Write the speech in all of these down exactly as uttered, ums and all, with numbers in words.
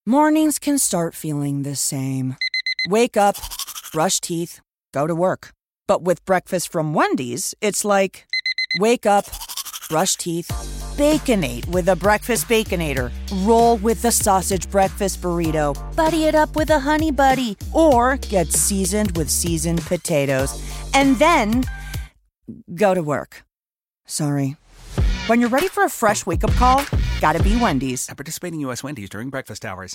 Mornings can start feeling the same. Wake up, brush teeth, go to work. But with breakfast from Wendy's, it's like, wake up, brush teeth, Baconate with a breakfast Baconator. Roll with the sausage breakfast burrito. Buddy it up with a Honey Buddy. Or get seasoned with seasoned potatoes. And then, go to work. Sorry. When you're ready for a fresh wake-up call, gotta be Wendy's. At participating U S Wendy's during breakfast hours.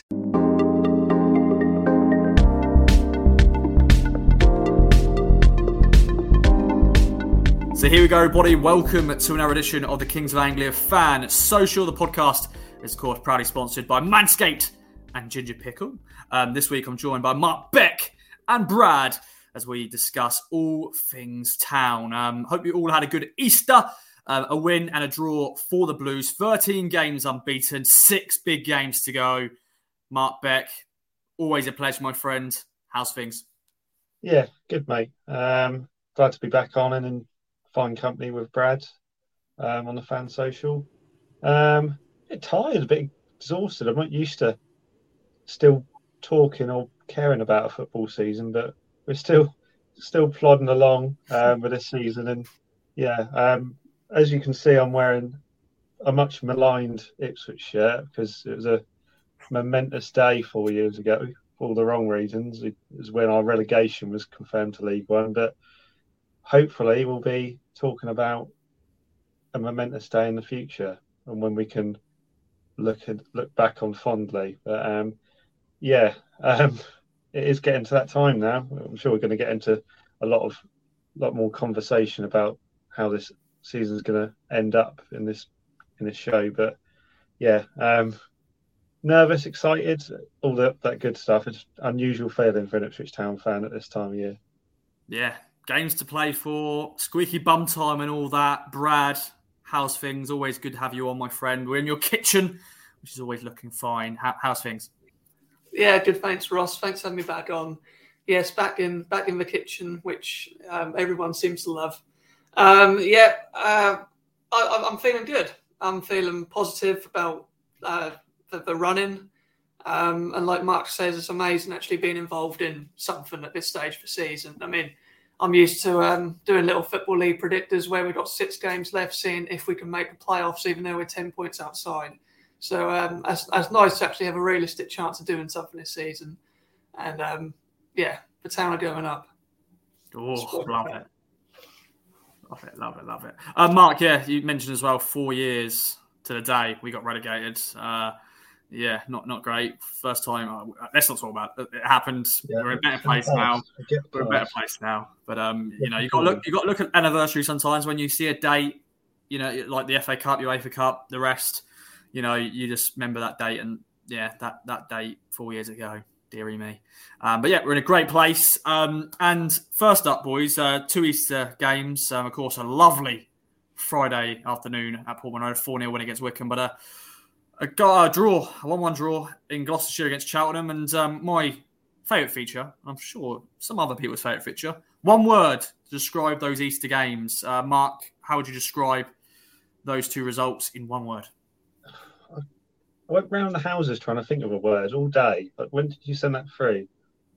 So here we go, everybody. Welcome to another edition of the Kings of Anglia Fan Social. The podcast is, of course, proudly sponsored by Manscaped and Ginger Pickle. Um, this week, I'm joined by Mark Beck and Brad as we discuss all things town. Um, hope you all had a good Easter. Uh, a win and a draw for the Blues. thirteen games unbeaten, six big games to go. Mark Beck, always a pleasure, my friend. How's things? Yeah, good, mate. Um, glad to be back on and in fine company with Brad um, on the Fan Social. Um, a bit tired, a bit exhausted. I'm not used to still talking or caring about a football season, but we're still still plodding along um, with this season. And yeah, um, as you can see, I'm wearing a much maligned Ipswich shirt because it was a momentous day four years ago for all the wrong reasons. It was when our relegation was confirmed to League One, but hopefully we'll be talking about a momentous day in the future and when we can look at, look back on fondly. But um, yeah, um, it is getting to that time now. I'm sure we're going to get into a lot of lot more conversation about how this season's going to end up in this in this show. But yeah, um, nervous, excited, all that that good stuff. It's unusual feeling for an Ipswich Town fan at this time of year. Yeah. Games to play for, squeaky bum time and all that. Brad, how's things? Always good to have you on, my friend. We're in your kitchen, which is always looking fine. How, how's things? Yeah, good. Thanks, Ross. Thanks for having me back on. Yes, back in back in the kitchen, which um, everyone seems to love. Um, yeah, uh, I, I'm feeling good. I'm feeling positive about uh, the, the running. Um, and like Mark says, it's amazing actually being involved in something at this stage of the season. I mean, I'm used to um, doing little Football League predictors where we've got six games left, seeing if we can make the playoffs, even though we're ten points outside. So um, it's, it's nice to actually have a realistic chance of doing something this season. And um, yeah, the Town are going up. Oh, love it. Love it, love it, love it. Uh, Mark, yeah, you mentioned as well, four years to the day we got relegated. Uh, Yeah, not not great. First time. Uh, let's not talk about it. It happened. Yeah, we're in a better place now. We're in a better place now. But um, you know, you got to look. You got to look at anniversary sometimes when you see a date. You know, like the F A Cup, UEFA Cup, the rest. You know, you just remember that date, and yeah, that that date four years ago. Deary me. Um, but yeah, we're in a great place. Um, and first up, boys, uh, two Easter games. Um, of course, a lovely Friday afternoon at Portman Road, four nil win against Wycombe, but a. A, a draw, a one one draw in Gloucestershire against Cheltenham, and um, my favourite feature, I'm sure some other people's favourite feature, one word to describe those Easter games. Uh, Mark, how would you describe those two results in one word? I went round the houses trying to think of a word all day, but when did you send that through?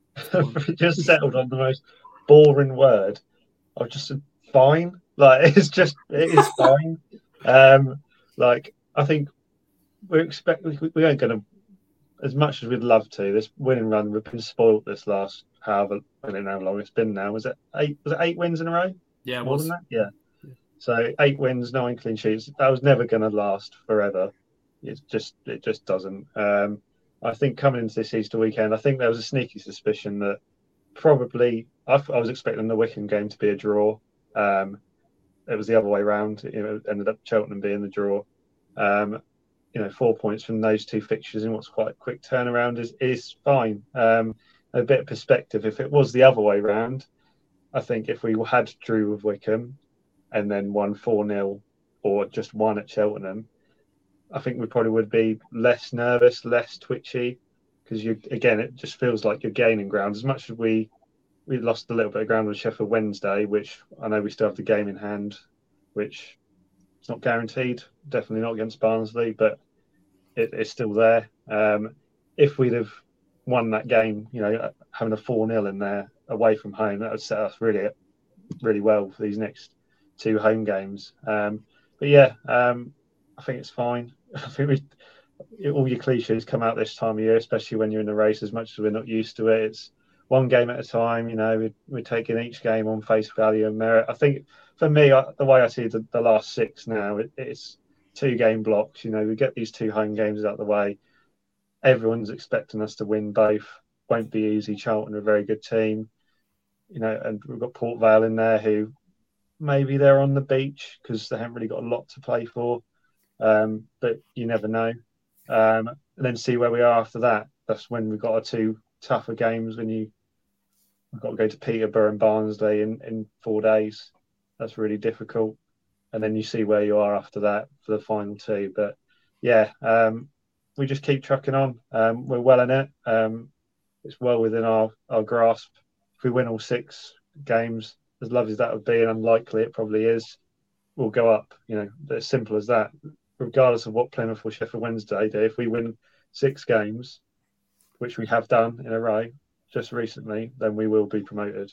We just settled on the most boring word. I just said fine. Like, it's just, it is fine. Um, like, I think We're expecting we aren't going to, as much as we'd love to. This winning run, we've been spoilt this last however I don't know how long it's been now. Was it eight? Was it eight wins in a row? Yeah, more was. than that. Yeah. yeah. So eight wins, nine clean sheets. That was never going to last forever. It just it just doesn't. Um, I think coming into this Easter weekend, I think there was a sneaky suspicion that probably I, I was expecting the Wycombe game to be a draw. Um, it was the other way around. You know, it ended up Cheltenham being the draw. Um, You know, four points from those two fixtures in what's quite a quick turnaround is is fine. Um, a bit of perspective. If it was the other way round, I think if we had drew with Wycombe and then won four nil or just won at Cheltenham, I think we probably would be less nervous, less twitchy, because you again, it just feels like you're gaining ground. As much as we we lost a little bit of ground on Sheffield Wednesday, which I know we still have the game in hand, which it's not guaranteed, definitely not against Barnsley, but it, it's still there. Um, if we'd have won that game, you know, having a four nil in there away from home, that would set us really, really well for these next two home games. Um, but yeah, um, I think it's fine. I think we, all your cliches come out this time of year, especially when you're in the race. As much as we're not used to it, it's one game at a time. You know, we, we're taking each game on face value and merit. I think for me, I, the way I see the, the last six now, it, it's two game blocks. You know, we get these two home games out of the way. Everyone's expecting us to win both. Won't be easy. Charlton are a very good team. You know, and we've got Port Vale in there who maybe they're on the beach because they haven't really got a lot to play for. Um, but you never know. Um, and then see where we are after that. That's when we've got our two tougher games when you we've got to go to Peterborough and Barnsley in, in four days. That's really difficult. And then you see where you are after that for the final two. But yeah, um, we just keep trucking on. Um, we're well in it. Um, it's well within our, our grasp. If we win all six games, as lovely as that would be, and unlikely it probably is, we'll go up. You know, as simple as that. Regardless of what Plymouth or Sheffield Wednesday do, if we win six games, which we have done in a row just recently, then we will be promoted.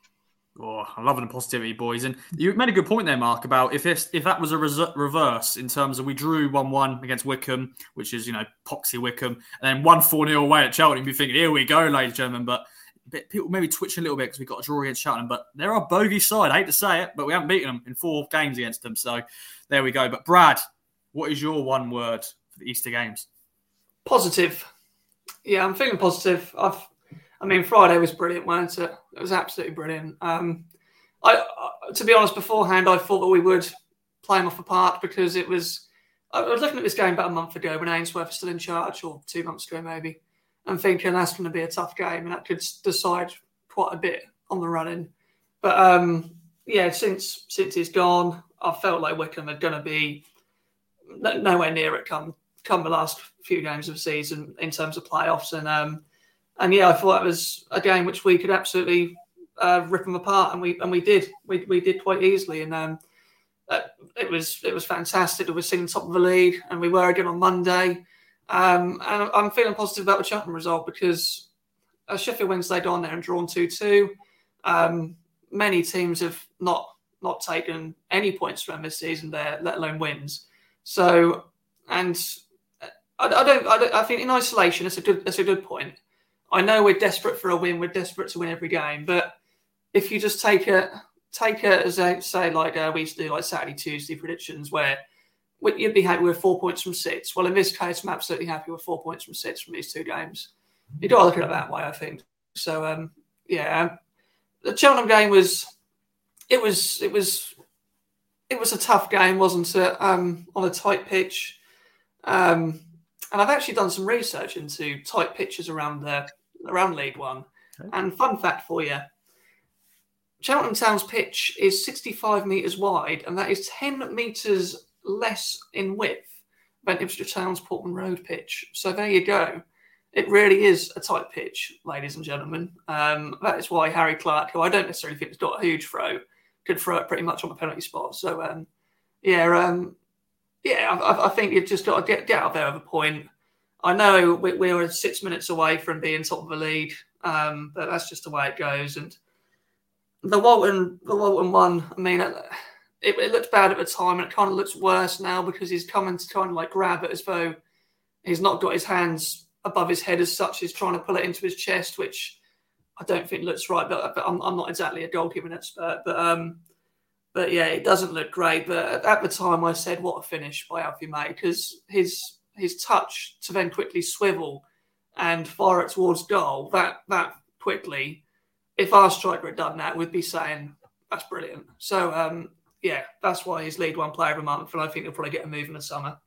Oh, I'm loving the positivity, boys. And you made a good point there, Mark, about if this, if that was a res- reverse in terms of we drew one one against Wycombe, which is, you know, poxy Wycombe, and then one four nil away at Cheltenham, you'd be thinking, here we go, ladies and gentlemen. But people maybe twitching a little bit because we got a draw against Cheltenham. But they're our bogey side. I hate to say it, but we haven't beaten them in four games against them. So there we go. But Brad, what is your one word for the Easter games? Positive. Yeah, I'm feeling positive. I've I mean, Friday was brilliant, wasn't it? It was absolutely brilliant. Um, I, I, to be honest, beforehand, I thought that we would play them off the park because it was. I was looking at this game about a month ago when Ainsworth was still in charge, or two months ago maybe, and thinking that's going to be a tough game, and that could decide quite a bit on the running. But um, yeah, since since he's gone, I felt like Wycombe are going to be nowhere near it come come the last few games of the season in terms of playoffs, and. Um, And yeah, I thought that was a game which we could absolutely uh, rip them apart, and we and we did. We we did quite easily, and um, uh, it was it was fantastic. We were sitting top of the league, and we were again on Monday. Um, and I'm feeling positive about the Cheltenham result because uh, Sheffield Wednesday gone there and drawn two two. Um, many teams have not not taken any points from this season there, let alone wins. So, and I, I don't I don't I think in isolation, it's a good it's a good point. I know we're desperate for a win. We're desperate to win every game. But if you just take it, take it as a, say, like uh, we used to do like Saturday, Tuesday predictions where you'd be happy with four points from six. Well, in this case, I'm absolutely happy with four points from six from these two games. You've got to look at it that way, I think. So, um, yeah, the Cheltenham game was, it was, it was, it was a tough game, wasn't it? Um, on a tight pitch. Um, and I've actually done some research into tight pitches around the around League One. Okay. And fun fact for you, Cheltenham Town's pitch is sixty-five metres wide, and that is ten metres less in width than Ipswich Town's Portman Road pitch. So there you go. It really is a tight pitch, ladies and gentlemen. Um, that is why Harry Clark, who I don't necessarily think has got a huge throw, could throw it pretty much on the penalty spot. So, um, yeah, um, yeah, I, I think you've just got to get, get out there with a point. I know we, we were six minutes away from being top of the league, um, but that's just the way it goes. And the Walton, the Walton one, I mean, it, it looked bad at the time, and it kind of looks worse now because he's coming to kind of like grab it as though he's not got his hands above his head as such. He's trying to pull it into his chest, which I don't think looks right. But, but I'm, I'm not exactly a goalkeeping expert, but um, but yeah, it doesn't look great. But at the time, I said, "What a finish by Alfie May," because his his touch to then quickly swivel and fire it towards goal that that quickly. If our striker had done that, we'd be saying that's brilliant. So um, yeah, that's why he's League One Player of the Month, and I think he'll probably get a move in the summer.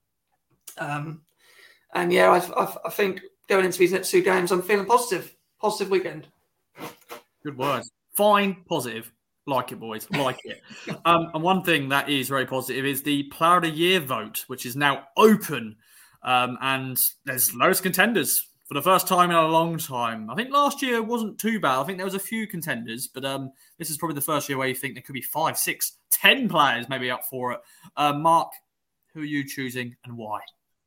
Um, and yeah, I, I, I think going into these next two games, I'm feeling positive. Positive weekend. Good words. Fine, positive. Like it, boys. Like it. Um, and one thing that is very positive is the Player of the Year vote, which is now open. Um, and there's loads of contenders for the first time in a long time. I think last year wasn't too bad. I think there was a few contenders, but um, this is probably the first year where you think there could be five, six, ten players maybe up for it. Uh, Mark, who are you choosing and why?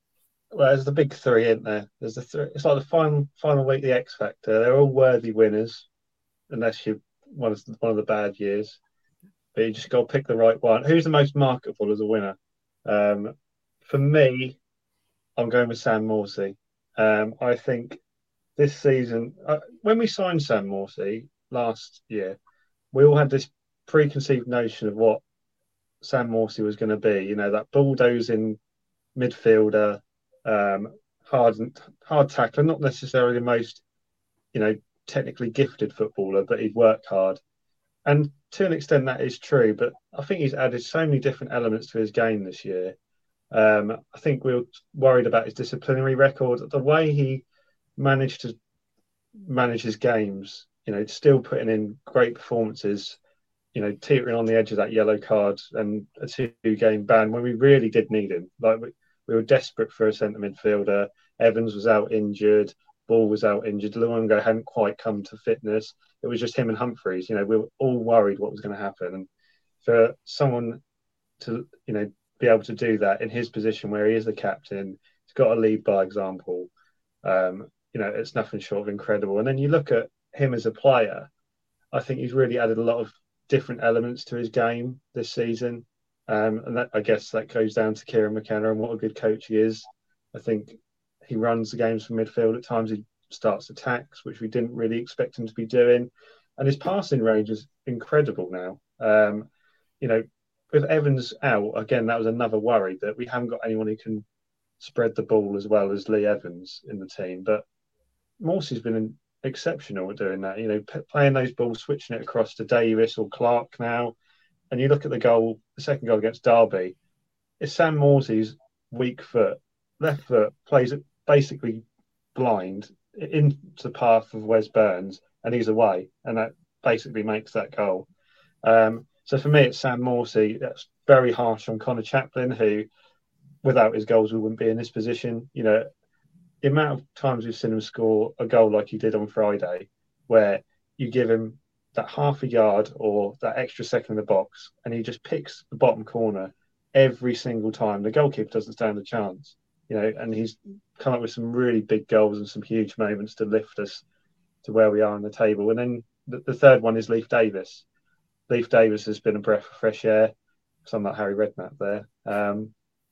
Well, there's the big three, isn't there? There's the three. It's like the final final week, the X Factor. They're all worthy winners, unless you one of one of the bad years. But you just got to pick the right one. Who's the most marketable as a winner? Um, for me, I'm going with Sam Morsy. Um, I think this season, uh, when we signed Sam Morsy last year, we all had this preconceived notion of what Sam Morsy was going to be. You know, that bulldozing midfielder, um, hard hard tackler, not necessarily the most, you know, technically gifted footballer, but he'd work hard. And to an extent, that is true. But I think he's added so many different elements to his game this year. Um, I think we were worried about his disciplinary record. The way he managed to manage his games, you know, still putting in great performances, you know, teetering on the edge of that yellow card and a two-game ban when we really did need him. Like we, we were desperate for a centre midfielder. Evans was out injured. Ball was out injured. Luongo hadn't quite come to fitness. It was just him and Humphreys. You know, we were all worried what was going to happen. And for someone to, you know, be able to do that in his position where he is the captain, he's got to lead by example. Um, you know, it's nothing short of incredible. And then you look at him as a player, I think he's really added a lot of different elements to his game this season. Um, and that, I guess that goes down to Kieran McKenna and what a good coach he is. I think he runs the games from midfield. At times he starts attacks, which we didn't really expect him to be doing. And his passing range is incredible now. Um, you know, with Evans out, again, that was another worry that we haven't got anyone who can spread the ball as well as Lee Evans in the team. But Morsy's been exceptional at doing that. You know, p- playing those balls, switching it across to Davis or Clark now. And you look at the goal, the second goal against Derby, it's Sam Morsy's weak foot, left foot, plays it basically blind into the path of Wes Burns, and he's away. And that basically makes that goal. Um, so for me, it's Sam Morsy. That's very harsh on Connor Chaplin, who, without his goals, we wouldn't be in this position. You know, the amount of times we've seen him score a goal like he did on Friday, where you give him that half a yard or that extra second in the box, and he just picks the bottom corner every single time. The goalkeeper doesn't stand a chance, you know, and he's come up with some really big goals and some huge moments to lift us to where we are on the table. And then the, the third one is Leif Davis. Leif Davis has been a breath of fresh air. So I'm not Harry Redknapp there. Um,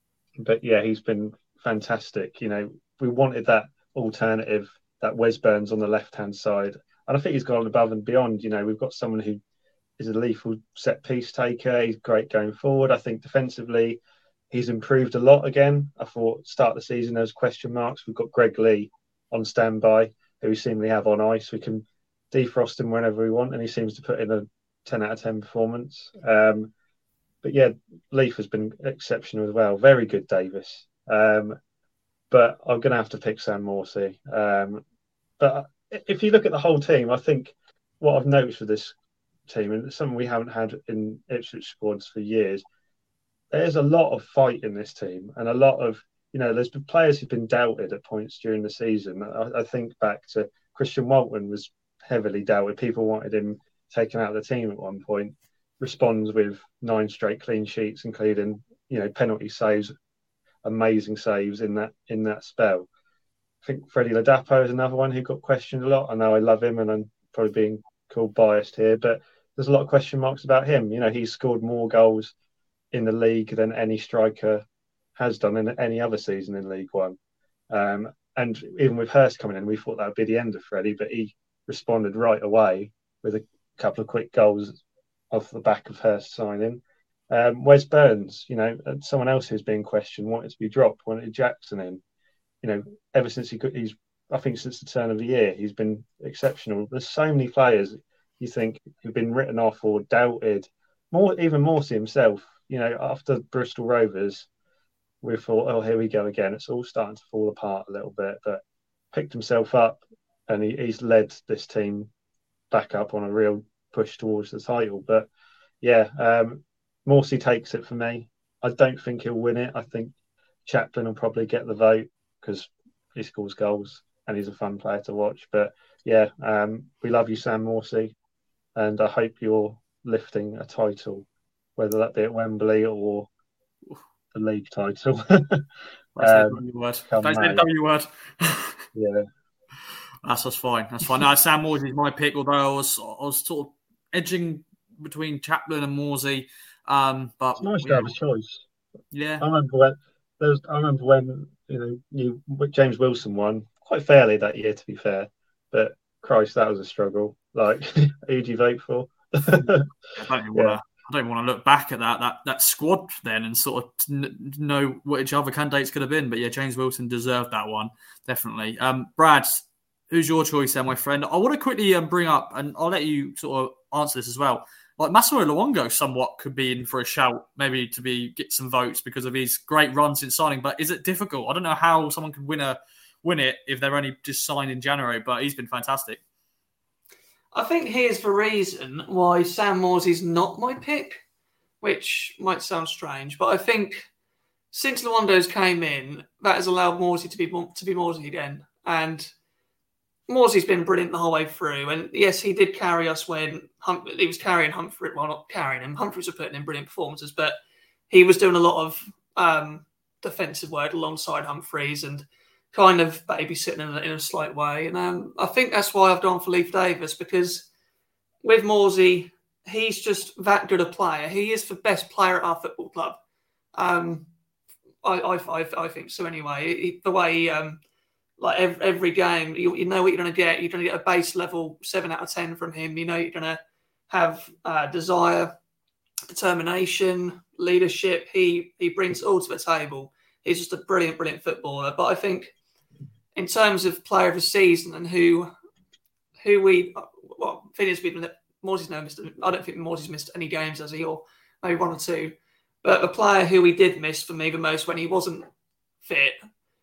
but yeah, he's been fantastic. You know, we wanted that alternative, that Wes Burns on the left-hand side. And I think he's gone above and beyond. You know, we've got someone who is a lethal set-piece taker. He's great going forward. I think defensively, he's improved a lot again. I thought start of the season, there was question marks. We've got Greg Lee on standby, who we seemingly have on ice. We can defrost him whenever we want, and he seems to put in a ten out of ten performance. Um, but yeah, Leaf has been exceptional as well. Very good, Davis. Um, but I'm going to have to pick Sam Morsy. Um, but if you look at the whole team, I think what I've noticed with this team, and it's something we haven't had in Ipswich squads for years, there's a lot of fight in this team, and a lot of, you know, there's been players who've been doubted at points during the season. I, I think back to Christian Walton was heavily doubted. People wanted him taken out of the team at one point. Responds with nine straight clean sheets, including, you know, penalty saves, amazing saves in that in that spell. I think Freddie Ladapo is another one who got questioned a lot. I know I love him, and I'm probably being called biased here, but there's a lot of question marks about him. You know, he's scored more goals in the league than any striker has done in any other season in League One. Um, and even with Hurst coming in, we thought that would be the end of Freddie, but he responded right away with a couple of quick goals off the back of Hurst signing. Um, Wes Burns, you know, someone else who's being questioned, wanted to be dropped, wanted Jackson in. You know, ever since he could, he's, I think since the turn of the year, he's been exceptional. There's so many players you think who've been written off or doubted. More, even Morsy himself. You know, after Bristol Rovers, we thought, oh, here we go again. It's all starting to fall apart a little bit, but picked himself up, and he, he's led this team back up on a real push towards the title. But yeah, um, Morsy takes it for me. I don't think he'll win it. I think Chaplin will probably get the vote because he scores goals and he's a fun player to watch. But yeah, um, we love you, Sam Morsy, and I hope you're lifting a title, whether that be at Wembley or the league title. Don't say the Um, W word. come Don't say the May. W word. Yeah. That's, that's fine. That's fine. No, Sam Morsey is my pick, although I was, I was sort of edging between Chaplin and Morsey. Um, but It's nice to yeah, have a choice. yeah. I remember when there was, I remember when you know you James Wilson won quite fairly that year, to be fair. But Christ, that was a struggle. Like, who do you vote for? I don't even Yeah. want to. I don't want to look back at that that that squad then and sort of n- know which other candidates could have been. But yeah, James Wilson deserved that one definitely. Um, Brad, who's your choice there, my friend? I want to quickly um, bring up, and I'll let you sort of answer this as well. Like Massimo Luongo somewhat could be in for a shout, maybe to be get some votes because of his great run since signing. But is it difficult? I don't know how someone could win a win it if they're only just signed in January. But he's been fantastic. I think here's the reason why Sam Morsey's not my pick, which might sound strange, but I think since Luongo's came in, that has allowed Morsey to be to be Morsey again, and Morsey's been brilliant the whole way through. And yes, he did carry us when hum- he was carrying Humphrey. Well, not carrying him. Humphreys were putting in brilliant performances, but he was doing a lot of um, defensive work alongside Humphreys and kind of babysitting in a, in a slight way. And um, I think that's why I've gone for Leif Davis, because with Morsey, he's just that good a player. He is the best player at our football club. Um, I, I, I, I think so anyway. He, the way he, um, like every, every game, you, you know what you're going to get. You're going to get a base level seven out of ten from him. You know you're going to have uh, desire, determination, leadership. He he brings it all to the table. He's just a brilliant, brilliant footballer. But I think in terms of player of the season and who who we, well, Phineas Beedman, Morsey's no missed. I don't think Morsey's missed any games, has he? Or maybe one or two. But the player who we did miss for me the most when he wasn't fit,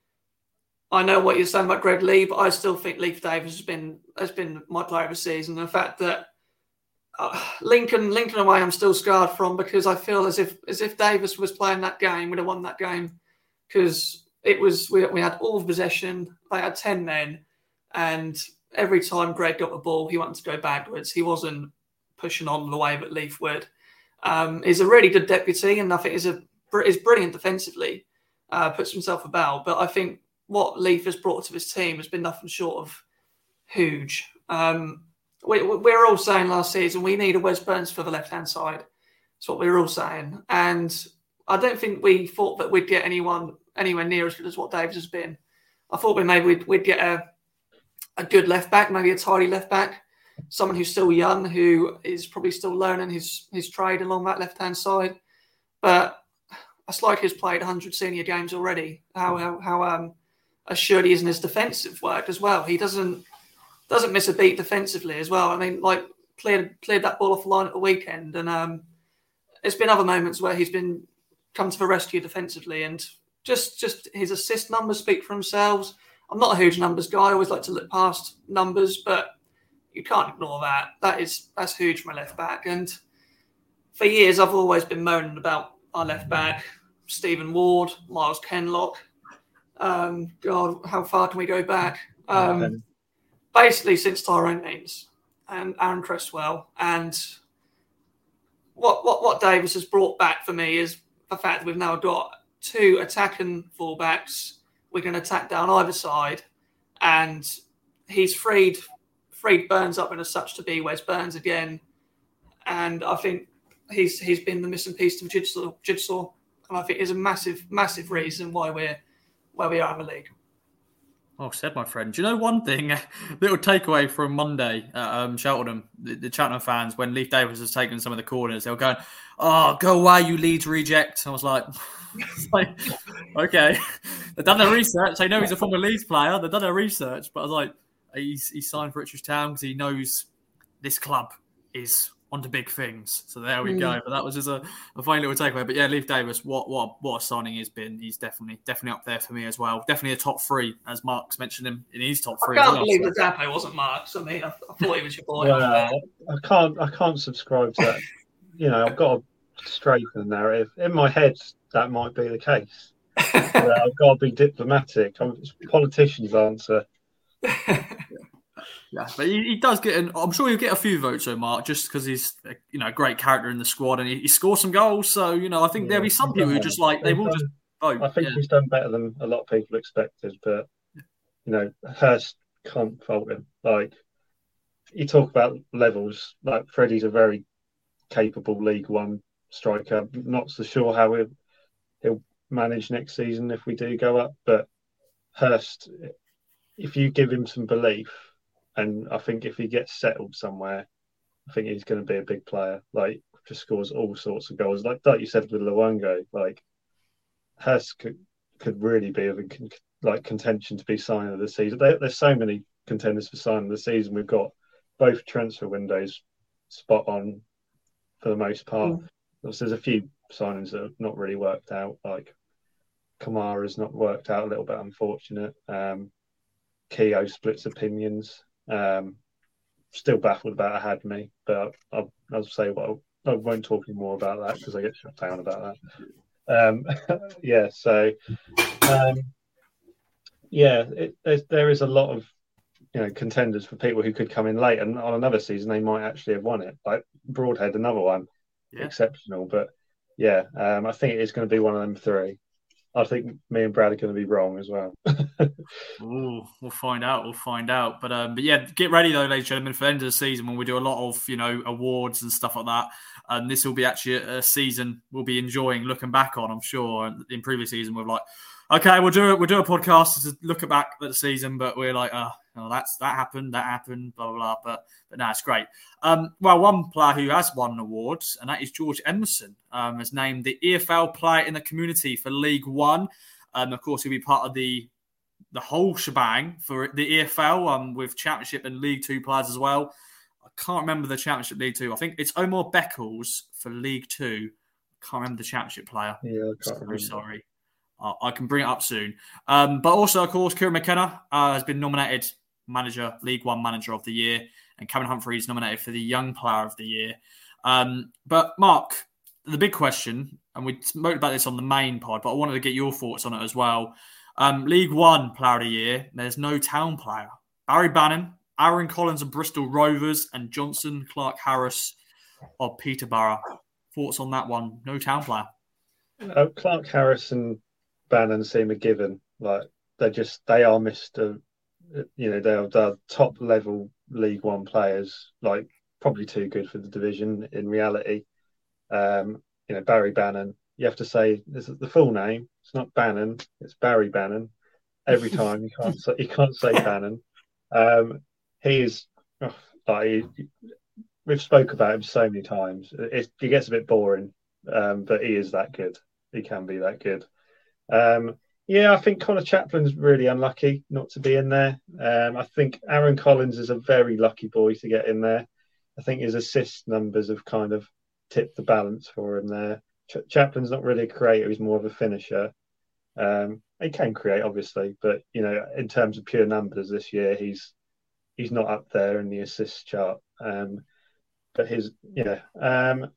I know what you're saying about Greg Lee, but I still think Leif Davis has been has been my player of the season. And the fact that uh, Lincoln Lincoln away, I'm still scarred from, because I feel as if as if Davis was playing that game, we'd have won that game, because it was we, we had all the possession. They had ten men, and every time Greg got the ball, he wanted to go backwards. He wasn't pushing on the way that Leif would. Um, he's a really good deputy, and I think he's a is brilliant defensively. Uh, puts himself about, but I think what Leif has brought to his team has been nothing short of huge. Um, we, we were all saying last season we need a Wes Burns for the left-hand side. That's what we were all saying. And I don't think we thought that we'd get anyone anywhere near as good as what Davis has been. I thought we maybe we'd, we'd get a, a good left-back, maybe a tidy left-back, someone who's still young, who is probably still learning his, his trade along that left-hand side. But it's like he's played one hundred senior games already. How, how, how um, assured he is in his defensive work as well. He doesn't doesn't miss a beat defensively as well. I mean, like cleared cleared that ball off the line at the weekend, and um, there's been other moments where he's been come to the rescue defensively, and just just his assist numbers speak for themselves. I'm not a huge numbers guy. I always like to look past numbers, but you can't ignore that. That is that's huge from a left back. And for years, I've always been moaning about our left back, Stephen Ward, Miles Kenlock. Um, God, how far can we go back? Um, Okay. Basically, since Tyrone Means and Aaron Cresswell, and what what what Davis has brought back for me is the fact that we've now got two attacking fullbacks. We can attack down either side, and he's freed freed Burns up in as such to be Wes Burns again. And I think he's he's been the missing piece to the jigsaw, jigsaw, and I think is a massive massive reason why we're where we are in the league. Well said, my friend. Do you know one thing? Little takeaway from Monday at um, Cheltenham, the, the Cheltenham fans, when Leif Davis was taking some of the corners, they were going, "Oh, go away, you Leeds reject." I was like, like okay. They've done their research. They know he's a former Leeds player. They've done their research. But I was like, he's, he's signed for Ipswich Town because he knows this club is onto big things. So there we mm. go. But that was just a, a funny little takeaway. But yeah, Leif Davis, what what what a signing he's been. He's definitely definitely up there for me as well. Definitely a top three, as Mark's mentioned him in his top three. I can't well, believe so. the Dapo wasn't Mark's. I mean, I, I thought he was your boy. Well, I can't I can't subscribe to that. You know, I've got to straighten the narrative. In my head, that might be the case. But I've got to be diplomatic. I'm, it's a politician's answer. Yeah, but he, he does get an. I'm sure he'll get a few votes, though, Mark, just because he's a, you know a great character in the squad and he, he scores some goals. So you know, I think Yeah, there'll be some people who just like they will just Oh, I think yeah. he's done better than a lot of people expected, but you know, Hurst can't fault him. Like you talk about levels, like Freddie's a very capable League One striker. Not so sure how he'll, he'll manage next season if we do go up, but Hurst, if you give him some belief, and I think if he gets settled somewhere, I think he's going to be a big player. Like just scores all sorts of goals. Like like you said with Luongo, like Hurst could could really be of a like contention to be signing of the season. There, there's so many contenders for signing of the season. We've got both transfer windows spot on for the most part. Mm. There's a few signings that have not really worked out. Like Kamara's not worked out, a little bit unfortunate. Um, Keogh splits opinions. Um, still baffled about Ahadme, but I'll, I'll say well, I won't talk any more about that because I get shut down about that. Um, yeah, so um, yeah, it, there's, there is a lot of you know contenders for people who could come in late, and on another season they might actually have won it. Like Broadhead, another one, yeah. Exceptional, but yeah, um, I think it is going to be one of them three. I think me and Brad are going to be wrong as well. Ooh, we'll find out. We'll find out. But um, but yeah, get ready though, ladies and gentlemen, for the end of the season when we do a lot of you know awards and stuff like that. And this will be actually a season we'll be enjoying looking back on. I'm sure in previous season we're like, okay, we'll do it. We'll do a podcast to look back at the season, but we're like, oh, oh that's that happened, that happened, blah blah blah. But but no, it's great. Um, well, one player who has won an award, and that is George Edmondson, um, has named the E F L Player in the Community for League One. And um, of course, he'll be part of the the whole shebang for the E F L um, with Championship and League Two players as well. I can't remember the Championship League Two. I think it's Omar Beckles for League Two. I can't remember the Championship player. Yeah, I can't sorry, remember. Sorry. Uh, I can bring it up soon. Um, but also, of course, Kieran McKenna uh, has been nominated Manager, League One Manager of the Year, and Cameron Humphrey is nominated for the Young Player of the Year. Um, but Mark, the big question, and we spoke about this on the main pod, but I wanted to get your thoughts on it as well. Um, League One Player of the Year, there's no town player. Barry Bannon, Aaron Collins of Bristol Rovers, and Johnson Clark Harris of Peterborough. Thoughts on that one? No town player. Uh, Clark Harris and Bannon seem a given. Like they're just they are Mister You know, they're, they're top level League One players. Like probably too good for the division in reality. Um, you know, Barry Bannon. You have to say this is the full name. It's not Bannon. It's Barry Bannon. Every time you can't say, you can't say Bannon. Um, he is oh, like he, we've spoke about him so many times. It, it gets a bit boring, um, but he is that good. He can be that good. Um, yeah, I think Connor Chaplin's really unlucky not to be in there. Um, I think Aaron Collins is a very lucky boy to get in there. I think his assist numbers have kind of tipped the balance for him there. Ch- Chaplin's not really a creator; he's more of a finisher. Um, he can create, obviously, but you know, in terms of pure numbers this year, he's he's not up there in the assist chart. Um, but his, yeah, um,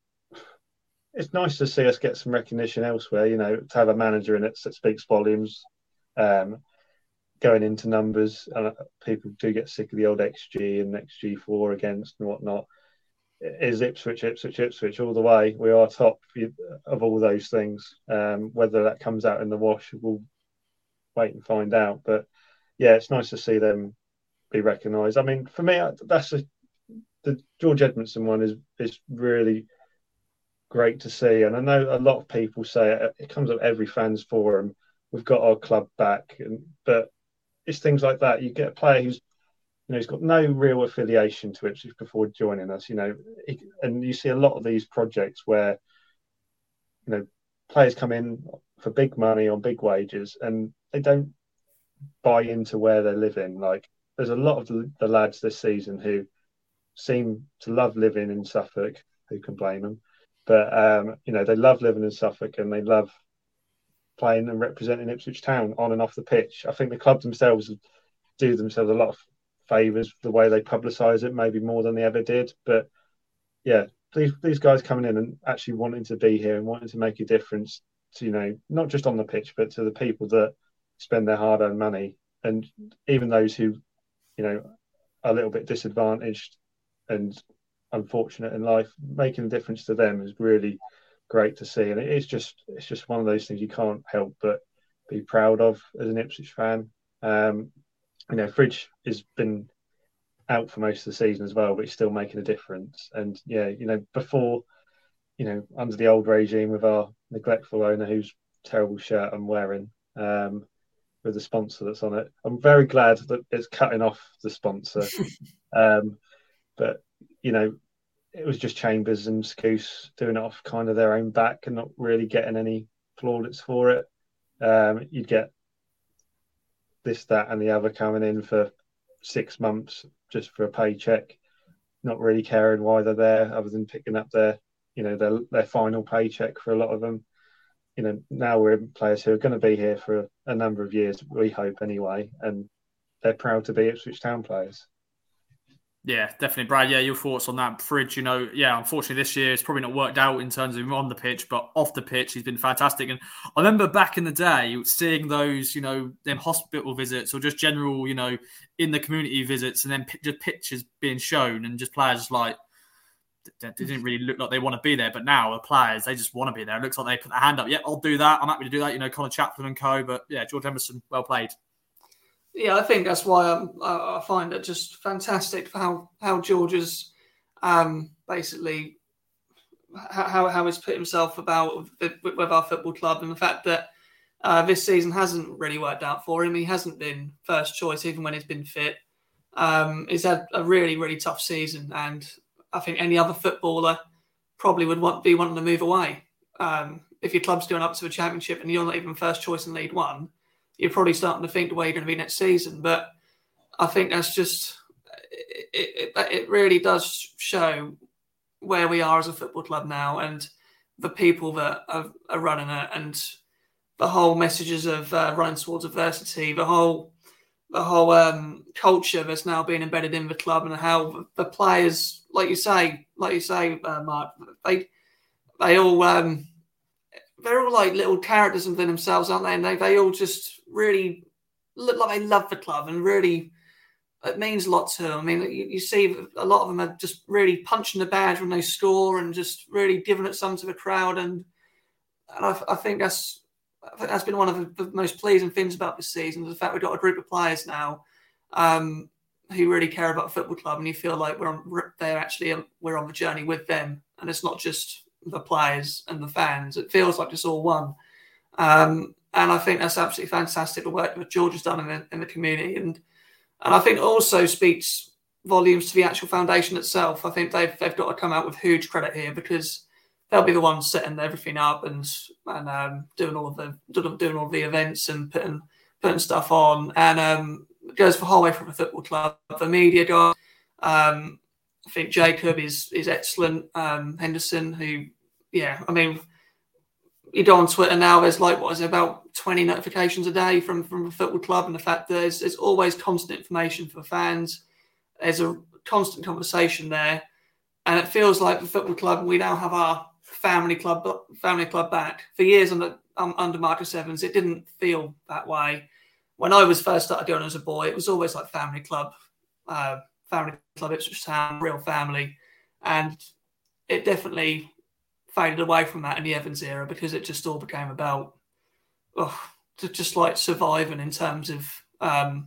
it's nice to see us get some recognition elsewhere. You know, to have a manager in it that speaks volumes. Um, going into numbers, and people do get sick of the old X G and X G four against and whatnot. Is Ipswich, Ipswich, Ipswich all the way? We are top of all those things. Um, whether that comes out in the wash, we'll wait and find out. But yeah, it's nice to see them be recognised. I mean, for me, that's a, the George Edmondson one is is really great to see. And I know a lot of people say it, it comes up every fans forum. We've got our club back, and but it's things like that. You get a player who's you know, he's got no real affiliation to Ipswich before joining us, you know, he, and you see a lot of these projects where, you know, players come in for big money on big wages and they don't buy into where they're living. Like, there's a lot of the, the lads this season who seem to love living in Suffolk. Who can blame them? But, um, you know, they love living in Suffolk and they love playing and representing Ipswich Town on and off the pitch. I think the club themselves do themselves a lot of favours the way they publicise it, maybe more than they ever did. But yeah, these these guys coming in and actually wanting to be here and wanting to make a difference to, you know, not just on the pitch, but to the people that spend their hard-earned money, and even those who, you know, are a little bit disadvantaged and unfortunate in life, making a difference to them is really great to see, and it is just it's just one of those things you can't help but be proud of as an Ipswich fan. Um, you know, Fridge has been out for most of the season as well, but he's still making a difference. And yeah, you know, before, you know, under the old regime with our neglectful owner, whose terrible shirt I'm wearing, um, with the sponsor that's on it, I'm very glad that it's cutting off the sponsor. um, but you know, it was just Chambers and Scouse doing it off kind of their own back and not really getting any plaudits for it. Um, you'd get this, that, and the other coming in for six months just for a paycheck, not really caring why they're there, other than picking up their, you know, their their final paycheck for a lot of them. You know, now we're players who are going to be here for a number of years, we hope anyway, and they're proud to be Ipswich Town players. Yeah, definitely, Brad. Yeah, your thoughts on that, Fridge? You know, yeah, unfortunately this year it's probably not worked out in terms of him on the pitch, but off the pitch he's been fantastic. And I remember back in the day seeing those, you know, them hospital visits or just general, you know, in the community visits, and then just pictures being shown, and just players like they didn't really look like they want to be there. But now the players, they just want to be there. It looks like they put their hand up. Yeah, I'll do that. I'm happy to do that. You know, Connor Chaplin and co. But yeah, George Emerson, well played. Yeah, I think that's why I'm, I find it just fantastic for how how George has um, basically how how he's put himself about with, with our football club, and the fact that uh, this season hasn't really worked out for him. He hasn't been first choice even when he's been fit. Um, he's had a really really tough season, and I think any other footballer probably would want be wanting to move away. Um, if your club's doing up to a championship and you're not even first choice in League One, you're probably starting to think the way you're going to be next season. But I think that's just, it, it, it really does show where we are as a football club now, and the people that are, are running it, and the whole messages of uh, running towards adversity, the whole the whole um, culture that's now being embedded in the club, and how the players, like you say, like you say, uh, Mark, they they all um, they're all like little characters within themselves, aren't they? And they they all just really look like they love the club, and really it means a lot to them. I mean, you, you see a lot of them are just really punching the badge when they score, and just really giving it some to the crowd. And, and I, I think that's I think that's been one of the, the most pleasing things about this season, the fact we've got a group of players now um, who really care about a football club, and you feel like we're on, they're actually we're on the journey with them, and it's not just the players and the fans. It feels like it's all one. Um, and I think that's absolutely fantastic, the work that George has done in the, in the community. And and I think it also speaks volumes to the actual foundation itself. I think they've they've got to come out with huge credit here, because they'll be the ones setting everything up and and um, doing all of the doing, doing all of the events and putting putting stuff on. And um, it goes the whole way from the football club, the media guy. Um, I think Jacob is is excellent. Um, Henderson, who, yeah, I mean, you go on Twitter now, there's like, what is it, about twenty notifications a day from, from the football club, and the fact that there's, there's always constant information for fans. There's a constant conversation there, and it feels like the football club, we now have our family club family club back. For years under, um, under Marcus Evans, it didn't feel that way. When I was first started going as a boy, it was always like family club, uh, family club Ipswich Town, real family. And it definitely faded away from that in the Evans era, because it just all became about oh, just like surviving in terms of um,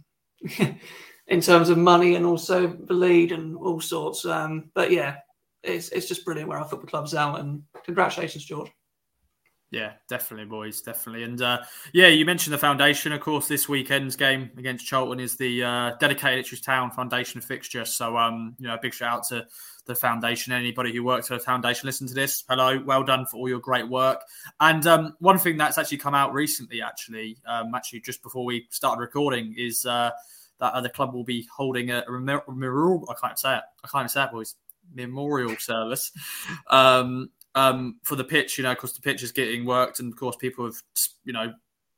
in terms of money, and also the lead and all sorts. Um, but yeah, it's it's just brilliant where our football club's out, and congratulations, George. Yeah, definitely, boys, definitely. And uh, yeah, you mentioned the foundation. Of course, this weekend's game against Charlton is the uh, dedicated Ipswich Town Foundation fixture. So, um, you know, a big shout out to the foundation. Anybody who works at the foundation, listen to this. Hello, well done for all your great work. And um, one thing that's actually come out recently, actually, um, actually just before we started recording, is uh, that uh, the club will be holding a, a memorial. I can't say it. I can't say it, boys. Memorial service. Um, Um, for the pitch, you know, because the pitch is getting worked, and of course, people have, you know,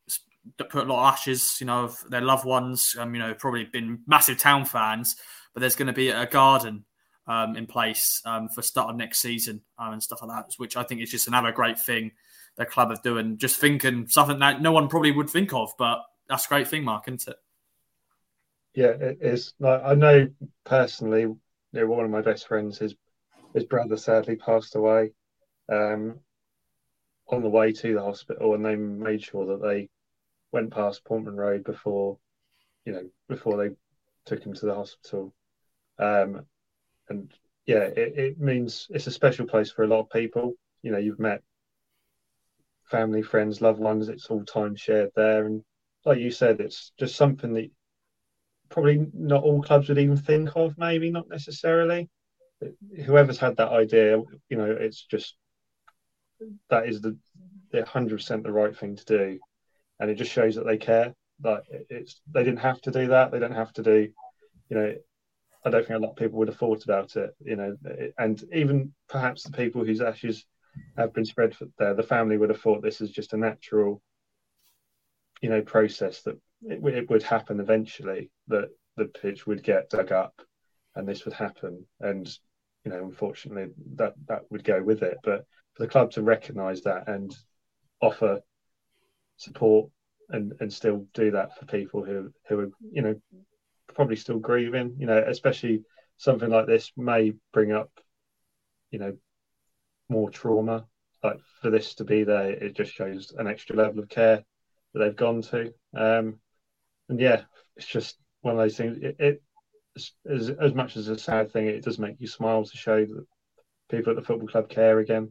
put a lot of ashes, you know, of their loved ones. Um, you know, probably been massive Town fans, but there's going to be a garden um, in place um, for start of next season um, and stuff like that, which I think is just another great thing the club are doing. Just thinking something that no one probably would think of, but that's a great thing, Mark, isn't it? Yeah, it is. Like, I know personally, you know, one of my best friends, his his brother sadly passed away. Um, on the way to the hospital, and they made sure that they went past Portman Road before, you know, before they took him to the hospital. Um, and yeah, it, it means it's a special place for a lot of people. You know, you've met family, friends, loved ones. It's all time shared there, and like you said, it's just something that probably not all clubs would even think of. Maybe not necessarily. Whoever's had that idea, you know, it's just that is the the hundred percent the right thing to do, and it just shows that they care. Like it's they didn't have to do that. They don't have to do, you know. I don't think a lot of people would have thought about it, you know, and even perhaps the people whose ashes have been spread there, the family would have thought this is just a natural, you know, process that it, it would happen eventually, that the pitch would get dug up and this would happen. And, you know, unfortunately that, that would go with it. But for the club to recognise that and offer support and, and still do that for people who, who are, you know, probably still grieving, you know, especially something like this may bring up, you know, more trauma. Like for this to be there, it just shows an extra level of care that they've gone to. Um, and yeah, it's just one of those things. It, it as, as much as a sad thing, it does make you smile to show that people at the football club care again.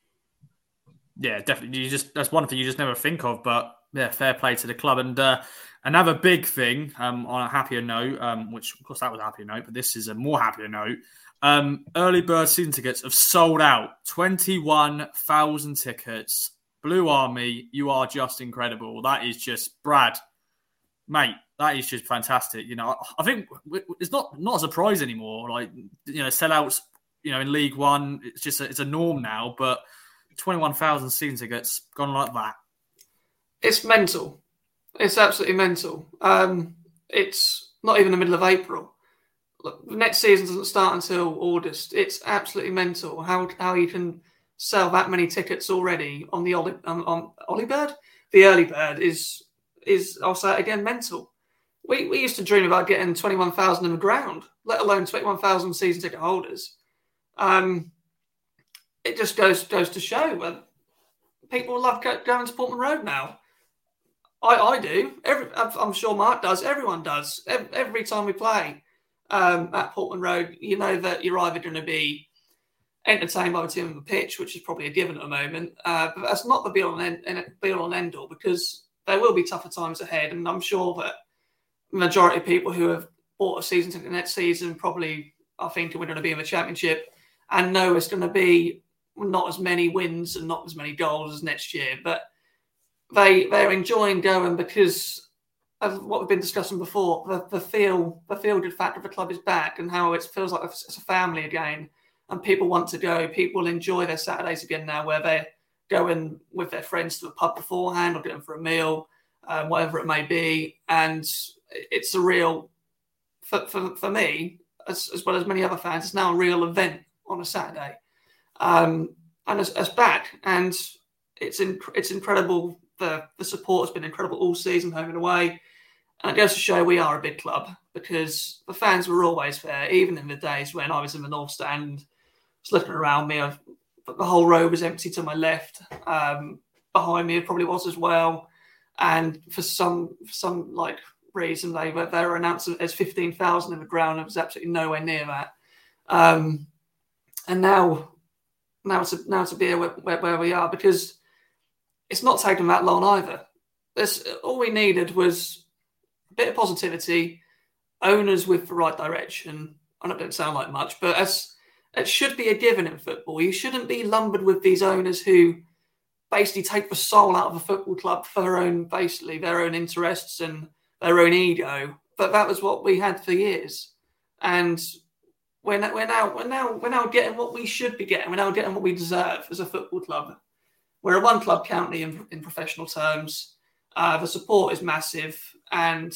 Yeah, definitely. You just that's one thing you just never think of, but yeah, fair play to the club. And uh, another big thing um, on a happier note, um, which of course that was a happier note, but this is a more happier note. Um, early bird season tickets have sold out. twenty-one thousand tickets. Blue Army, you are just incredible. That is just, Brad, mate, that is just fantastic. You know, I think it's not not a surprise anymore. Like, you know, sellouts, you know, in League One, it's just a, it's a norm now. But twenty-one thousand season tickets gone like that. It's mental. It's absolutely mental. Um, it's not even the middle of April. Look, the next season doesn't start until August. It's absolutely mental how how you can sell that many tickets already on the Oli, um, on Oli Bird. The early bird is is I'll say it again, mental. We we used to dream about getting twenty-one thousand in the ground, let alone twenty-one thousand season ticket holders. Um, it just goes goes to show that people love going to Portman Road now. I, I do. Every, I'm sure Mark does. Everyone does. Every, every time we play um, at Portman Road, you know that you're either going to be entertained by the team on the pitch, which is probably a given at the moment. Uh, but that's not the be-all and, end, be-all and end-all, because there will be tougher times ahead. And I'm sure that the majority of people who have bought a season ticket next season probably are thinking we're going to be in the Championship and know it's going to be not as many wins and not as many goals as next year. But They they're enjoying going because of what we've been discussing before. The the feel the feel good factor of the club is back, and how it feels like it's a family again, and people want to go. People enjoy their Saturdays again now, where they're going with their friends to a pub beforehand or going for a meal, um, whatever it may be. And it's a real for for, for me as, as well as many other fans. It's now a real event on a Saturday, um, and it's, it's back, and it's in, it's incredible. The, the support has been incredible all season, home and away. And it goes to show we are a big club, because the fans were always there, even in the days when I was in the North Stand, just looking around me. I've, the whole row was empty to my left. Um, behind me, it probably was as well. And for some for some like reason, they were, they were announcing there's fifteen thousand in the ground. It was absolutely nowhere near that. Um, and now, now to now to be where, where, where we are, because it's not taken that long either. There's, all we needed was a bit of positivity, owners with the right direction. I know it don't sound like much, but as it should be a given in football. You shouldn't be lumbered with these owners who basically take the soul out of a football club for their own, basically their own interests and their own ego. But that was what we had for years, and we're now, we're now we're now we're now getting what we should be getting. We're now getting what we deserve as a football club. We're a one-club county in, in professional terms. Uh, the support is massive, and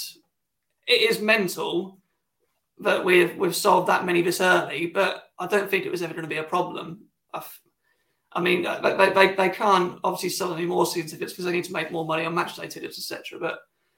it is mental that we've we've solved that many this early. But I don't think it was ever going to be a problem. I've, I mean, they, they they can't obviously sell any more season tickets because they need to make more money on matchday tickets, et cetera. But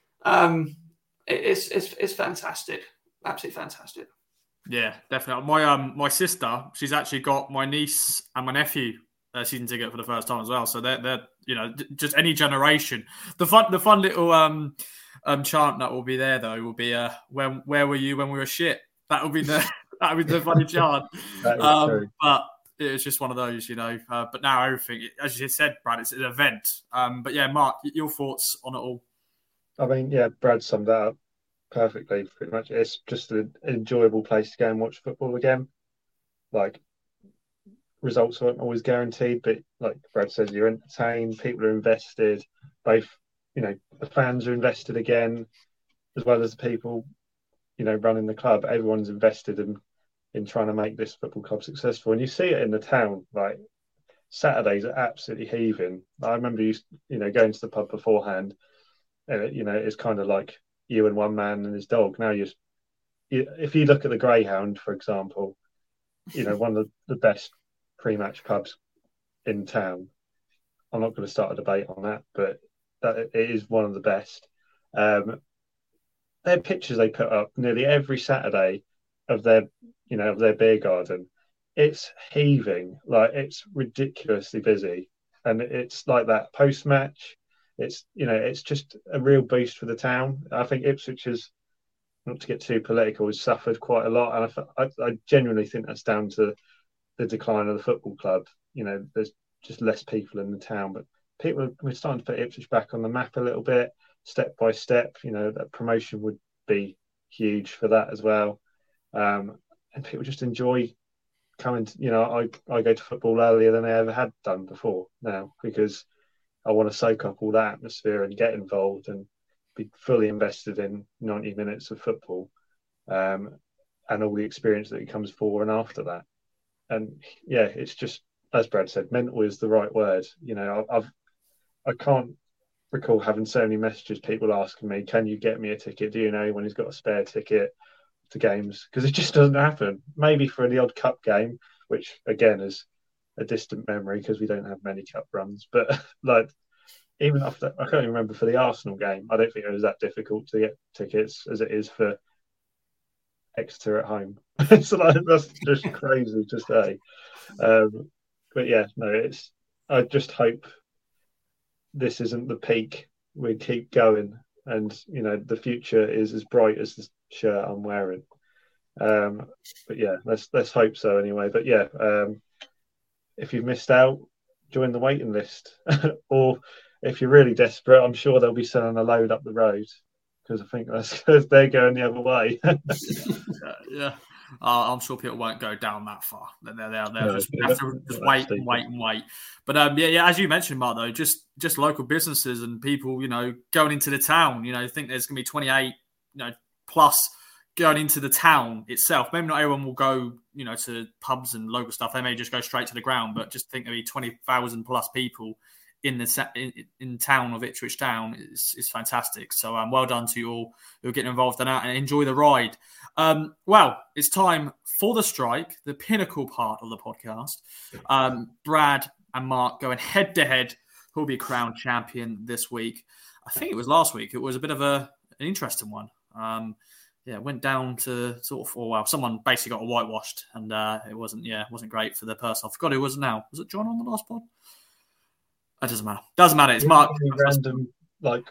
um, it, it's it's it's fantastic, absolutely fantastic. Yeah, definitely. My um my sister, she's actually got my niece and my nephew a season ticket for the first time as well. So they're, they're you know, just any generation. The fun, the fun little um, um chant that will be there though will be uh, when where were you when we were shit? That will be the that will be the funny chant. Um, true. But it was just one of those, you know. Uh, but now everything, as you said, Brad, it's an event. Um, but yeah, Mark, your thoughts on it all? I mean, yeah, Brad summed that up perfectly. Pretty much, it's just an enjoyable place to go and watch football again. Like, results aren't always guaranteed, but like Brad says, you're entertained. People are invested. Both, you know, the fans are invested again, as well as the people, you know, running the club. Everyone's invested in in trying to make this football club successful, and you see it in the town. Like Saturdays are absolutely heaving. I remember you, you know, going to the pub beforehand, and it, you know, it's kind of like you and one man and his dog. Now you, you if you look at the Greyhound, for example, you know, one of the, the best pre-match pubs in town. I'm not going to start a debate on that, but that it is one of the best. Um, their pictures they put up nearly every Saturday of their, you know, of their beer garden. It's heaving, like it's ridiculously busy, and it's like that post-match. It's, you know, it's just a real boost for the town. I think Ipswich has, not to get too political, has suffered quite a lot, and I, I, I genuinely think that's down to the decline of the football club. You know, there's just less people in the town, but people, we're starting to put Ipswich back on the map a little bit, step by step. You know, that promotion would be huge for that as well. Um, and people just enjoy coming to, you know, I, I go to football earlier than I ever had done before now, because I want to soak up all that atmosphere and get involved and be fully invested in ninety minutes of football, um, and all the experience that it comes before and after that. And yeah, it's just, as Brad said, mental is the right word. You know, I've, I can't recall having so many messages, people asking me, can you get me a ticket? Do you know anyone who's got a spare ticket to games? Because it just doesn't happen. Maybe for the odd cup game, which again is a distant memory because we don't have many cup runs. But like, even after, I can't even remember for the Arsenal game, I don't think it was that difficult to get tickets as it is for Exeter at home. So like, that's just crazy to say. Um, but yeah, no, it's, I just hope this isn't the peak. We keep going, and you know, the future is as bright as the shirt I'm wearing. Um, but yeah, let's let's hope so anyway. But yeah, um, if you've missed out, join the waiting list, or if you're really desperate, I'm sure they'll be selling a load up the road, because I think that's because they're going the other way. uh, yeah, uh, I'm sure people won't go down that far. They're they're, they're no, just, have to just wait and wait and wait. But um, yeah, yeah, as you mentioned, Mark, though, just just local businesses and people, you know, going into the town. You know, I think there's going to be twenty-eight, you know, plus going into the town itself. Maybe not everyone will go, you know, to pubs and local stuff. They may just go straight to the ground. But just think there'll be twenty thousand plus people in the in, in town of Ipswich Town is is fantastic. So um, well done to you all who are getting involved in that, and enjoy the ride. Um, well, it's time for the strike, the pinnacle part of the podcast. Um, Brad and Mark going head to head. Who'll be crowned champion this week? I think it was last week. It was a bit of a an interesting one. Um, yeah, it went down to sort of, oh well, someone basically got whitewashed, and uh, it wasn't yeah, it wasn't great for the person. I forgot who it was now. Was it John on the last pod? That doesn't matter. Doesn't matter. It's Mark. Random, like,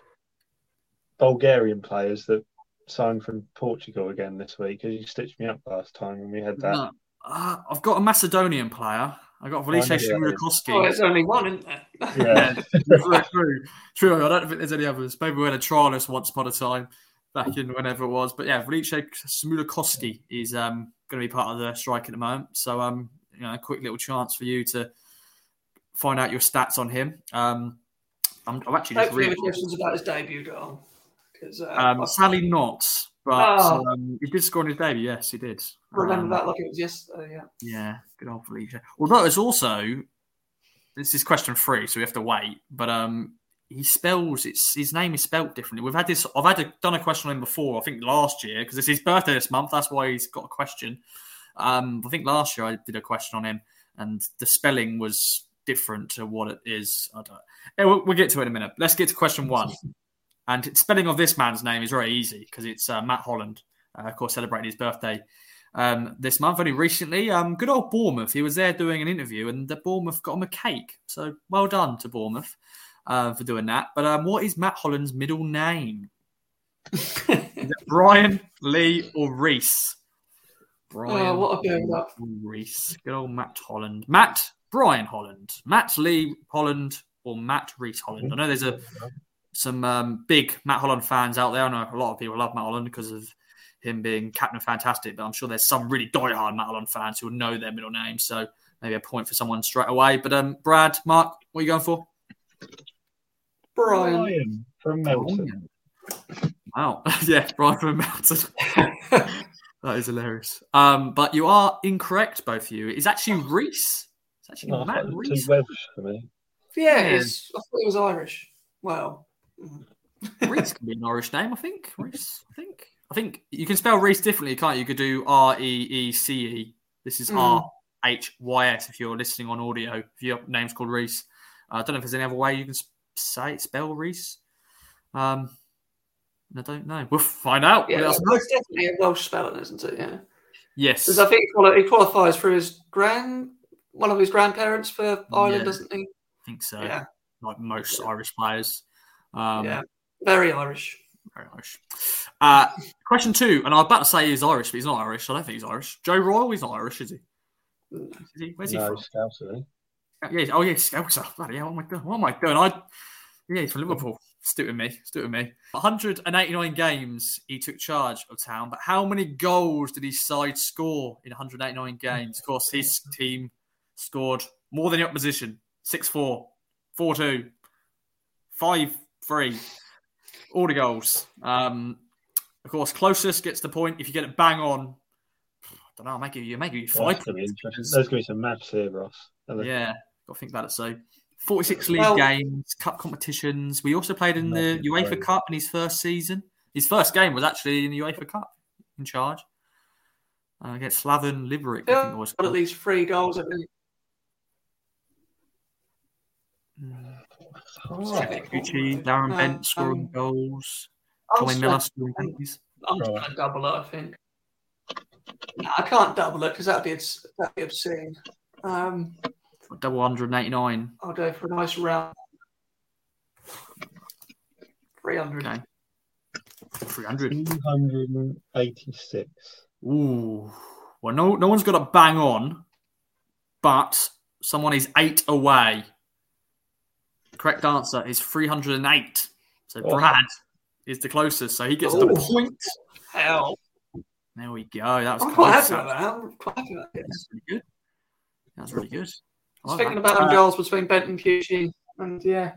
Bulgarian players that signed from Portugal again this week, because you stitched me up last time when we had that. No, uh, I've got a Macedonian player. I got Velice Smulakowski. Oh, there's only one, isn't there? Yeah, yeah true. True. I don't think there's any others. Maybe we had a trialist once upon a time, back in whenever it was. But yeah, Velice Smulakowski is um, going to be part of the strike at the moment. So um, you know, a quick little chance for you to find out your stats on him. Um, I'm, I'm actually just Hopefully reading. the questions about his debut go on. Uh, um, sadly not, but oh. um, he did score on his debut. Yes, he did. Remember um, that like it was yesterday. Yeah. Yeah, good old Felicia. Although it's also, this is question three, so we have to wait. But um, he spells it's his name is spelt differently. We've had this. I've had a, done a question on him before. I think last year, because it's his birthday this month. That's why he's got a question. Um, I think last year I did a question on him, and the spelling was different to what it is. I don't. Yeah, we'll, we'll get to it in a minute. Let's get to question one. And spelling of this man's name is very easy because it's uh, Matt Holland, uh, of course, celebrating his birthday um, this month, only recently. Um, good old Bournemouth. He was there doing an interview, and the Bournemouth got him a cake. So well done to Bournemouth uh, for doing that. But um, what is Matt Holland's middle name? Is it Brian, Lee, or Reese? Brian, Oh, what a build-up. Reese. Good old Matt Holland. Matt, Brian Holland. Matt Lee Holland or Matt Reese Holland. I know there's a some um, big Matt Holland fans out there. I know a lot of people love Matt Holland because of him being Captain Fantastic, but I'm sure there's some really diehard Matt Holland fans who will know their middle name. So maybe a point for someone straight away. But um, Brad, Mark, what are you going for? Brian. Brian from Melton. Wow. Yeah, Brian from Melton. That is hilarious. Um, but you are incorrect, both of you. It's actually Reese. It's actually No, I Matt thought it was Reese. too Welsh for me. Yeah, it's, I thought it was Irish. Well, Reese can be an Irish name, I think. Reese, I think. I think you can spell Reese differently, can't you? You could do R E E C E. This is Mm. R H Y S if you're listening on audio. If your name's called Reese. Uh, I don't know if there's any other way you can say it, spell Reese. Um, I don't know. We'll find out. yeah, Let us it's know. definitely a Welsh spelling, isn't it? Yeah. Yes. Because I think he quali- he qualifies for his grand, one of his grandparents for Ireland, Yeah. doesn't he? I think so. Yeah. Like most Irish players. Um, yeah. Very Irish. Very Irish. Uh, question two, and I was about to say he's Irish, but he's not Irish. I don't think he's Irish. Joe Royal, he's not Irish, is he? Is he? Where's he No, from? Scouts, I think. Yeah, oh yeah, Scouser. Bloody hell, what am I doing? What am I doing? I, yeah, he's from Liverpool. Stick with me. Stick with me. one hundred eighty-nine games he took charge of Town, but how many goals did his side score in one hundred eighty-nine games? Of course, his team scored more than the opposition. six four, four two, five three. All the goals. Um, of course, closest gets the point. If you get it bang on, I don't know, maybe you maybe you five. That's going to be interesting. There's going to be some maths here, Ross. Yeah, got to think about it. So, forty-six league Well- games, cup competitions. We also played in the Nothing UEFA crazy. Cup in his first season. His first game was actually in the UEFA Cup, in charge uh, against Slaven Liberec. I think it was. Got at least three goals. I think. Gucci, Darren No, Bent scoring um, goals. I'll Tommy say- Miller scoring penalties. I'm just Right. going to double it, I think. No, I can't double it because that'd be, obs- that'd be obscene. Um, Double one hundred eighty-nine. I'll go for a nice round. three hundred. Okay. three hundred. two hundred eighty-six. Ooh. Well, no, no one's got a bang on, but someone is eight away. Correct answer is three hundred eight. So Oh. Brad is the closest. So he gets Oh. the point. Hell. There we go. That was I'm quite close. happy with that. I'm quite happy with that. That's really good. That was really good. I like Speaking that. about them Uh, goals between Bent and Cucci, and yeah,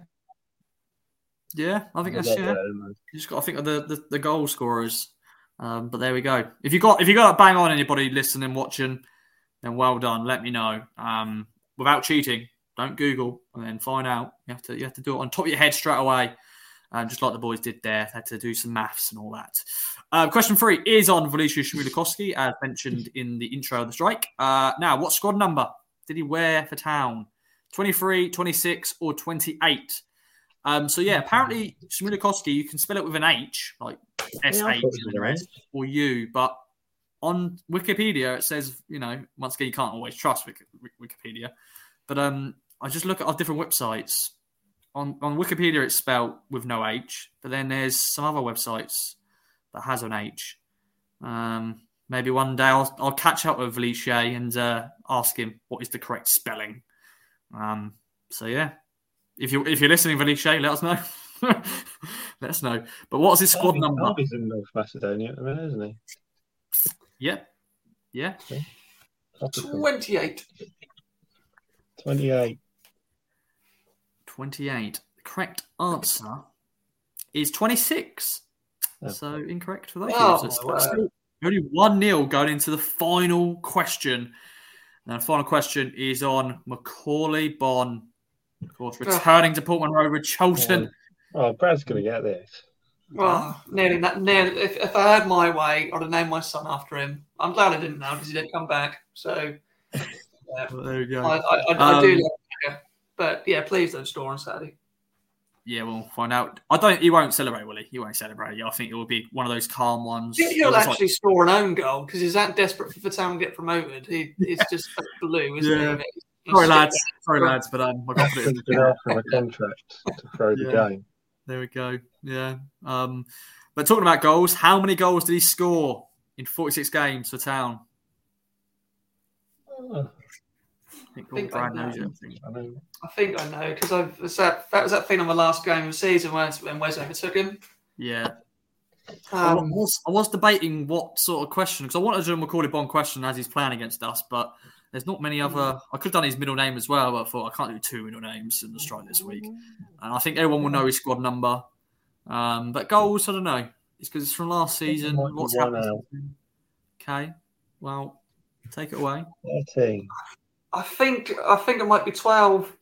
Yeah, I think that's Love yeah. that, isn't it? You just got to think of the, the, the goal scorers. Um, but there we go. If you got if you got a bang on, anybody listening, watching, then well done. Let me know. Um, without cheating, don't Google and then find out. You have to you have to do it on top of your head straight away, um, just like the boys did there. They had to do some maths and all that. Uh, question three is on Velicius Shmulikoski, as mentioned in the intro of the strike. Uh, now, what squad number did he wear for Town? twenty-three, twenty-six, or twenty-eight? Um, so, yeah, apparently Shmulikoski, you can spell it with an H, like S Yeah, I H thought it was an H. or U, but on Wikipedia, it says, you know, once again, you can't always trust Wiki- Wikipedia. But um, I just look at our different websites. On, on Wikipedia, it's spelled with no H, but then there's some other websites that has an H. Um, maybe one day I'll, I'll catch up with Velice and uh, ask him what is the correct spelling. Um, so yeah, if you if you're listening, Velice, let us know. Let us know. But what's his squad Harvey- number? Harvey's in North Macedonia at the minute, isn't he? Yeah, yeah. twenty-eight. twenty-eight. twenty-eight. The correct answer is twenty-six. Oh. So incorrect for those. Oh, So it's my word. still only one nil going into the final question. And the final question is on Macaulay Bonne. Of course, returning to Portman Road with Cholton. Oh, Brad's going to get this. Well, nearly that. Nearly, if, if I had my way, I'd have named my son after him. I'm glad I didn't now because he didn't come back. So, yeah, Well, there we go. I, I, I, I do Um, love Jagger. But yeah, please don't store on Saturday. yeah, we'll find out. I don't. He won't celebrate, will he? He won't celebrate. I think it will be one of those calm ones. I think he'll It's actually like, score an own goal because he's that desperate for the town to get promoted. He, he's just blue, isn't Yeah. he? He's sorry, sick. lads. Sorry, lads. But um, I got to put it in He's the been out from a contract to throw the Yeah. game. There we go. Yeah. Um, but talking about goals, how many goals did he score in forty-six games for Town? Oh, I think, I think Brad I know. knows it. I think. I mean, I think I know because I was that that was that thing on the last game of the season when when Wes overtook him. Yeah. I Um, was I was debating what sort of question because I wanted to do a Macaulay Bond question as he's playing against us, but there's not many other. I could have done his middle name as well, but I thought I can't do two middle names in the strike this week, and I think everyone will know his squad number. Um, but goals, I don't know. It's because it's from last season. might be What's one happened? out. Okay, well, take it away. thirteen. I think I think it might be twelve.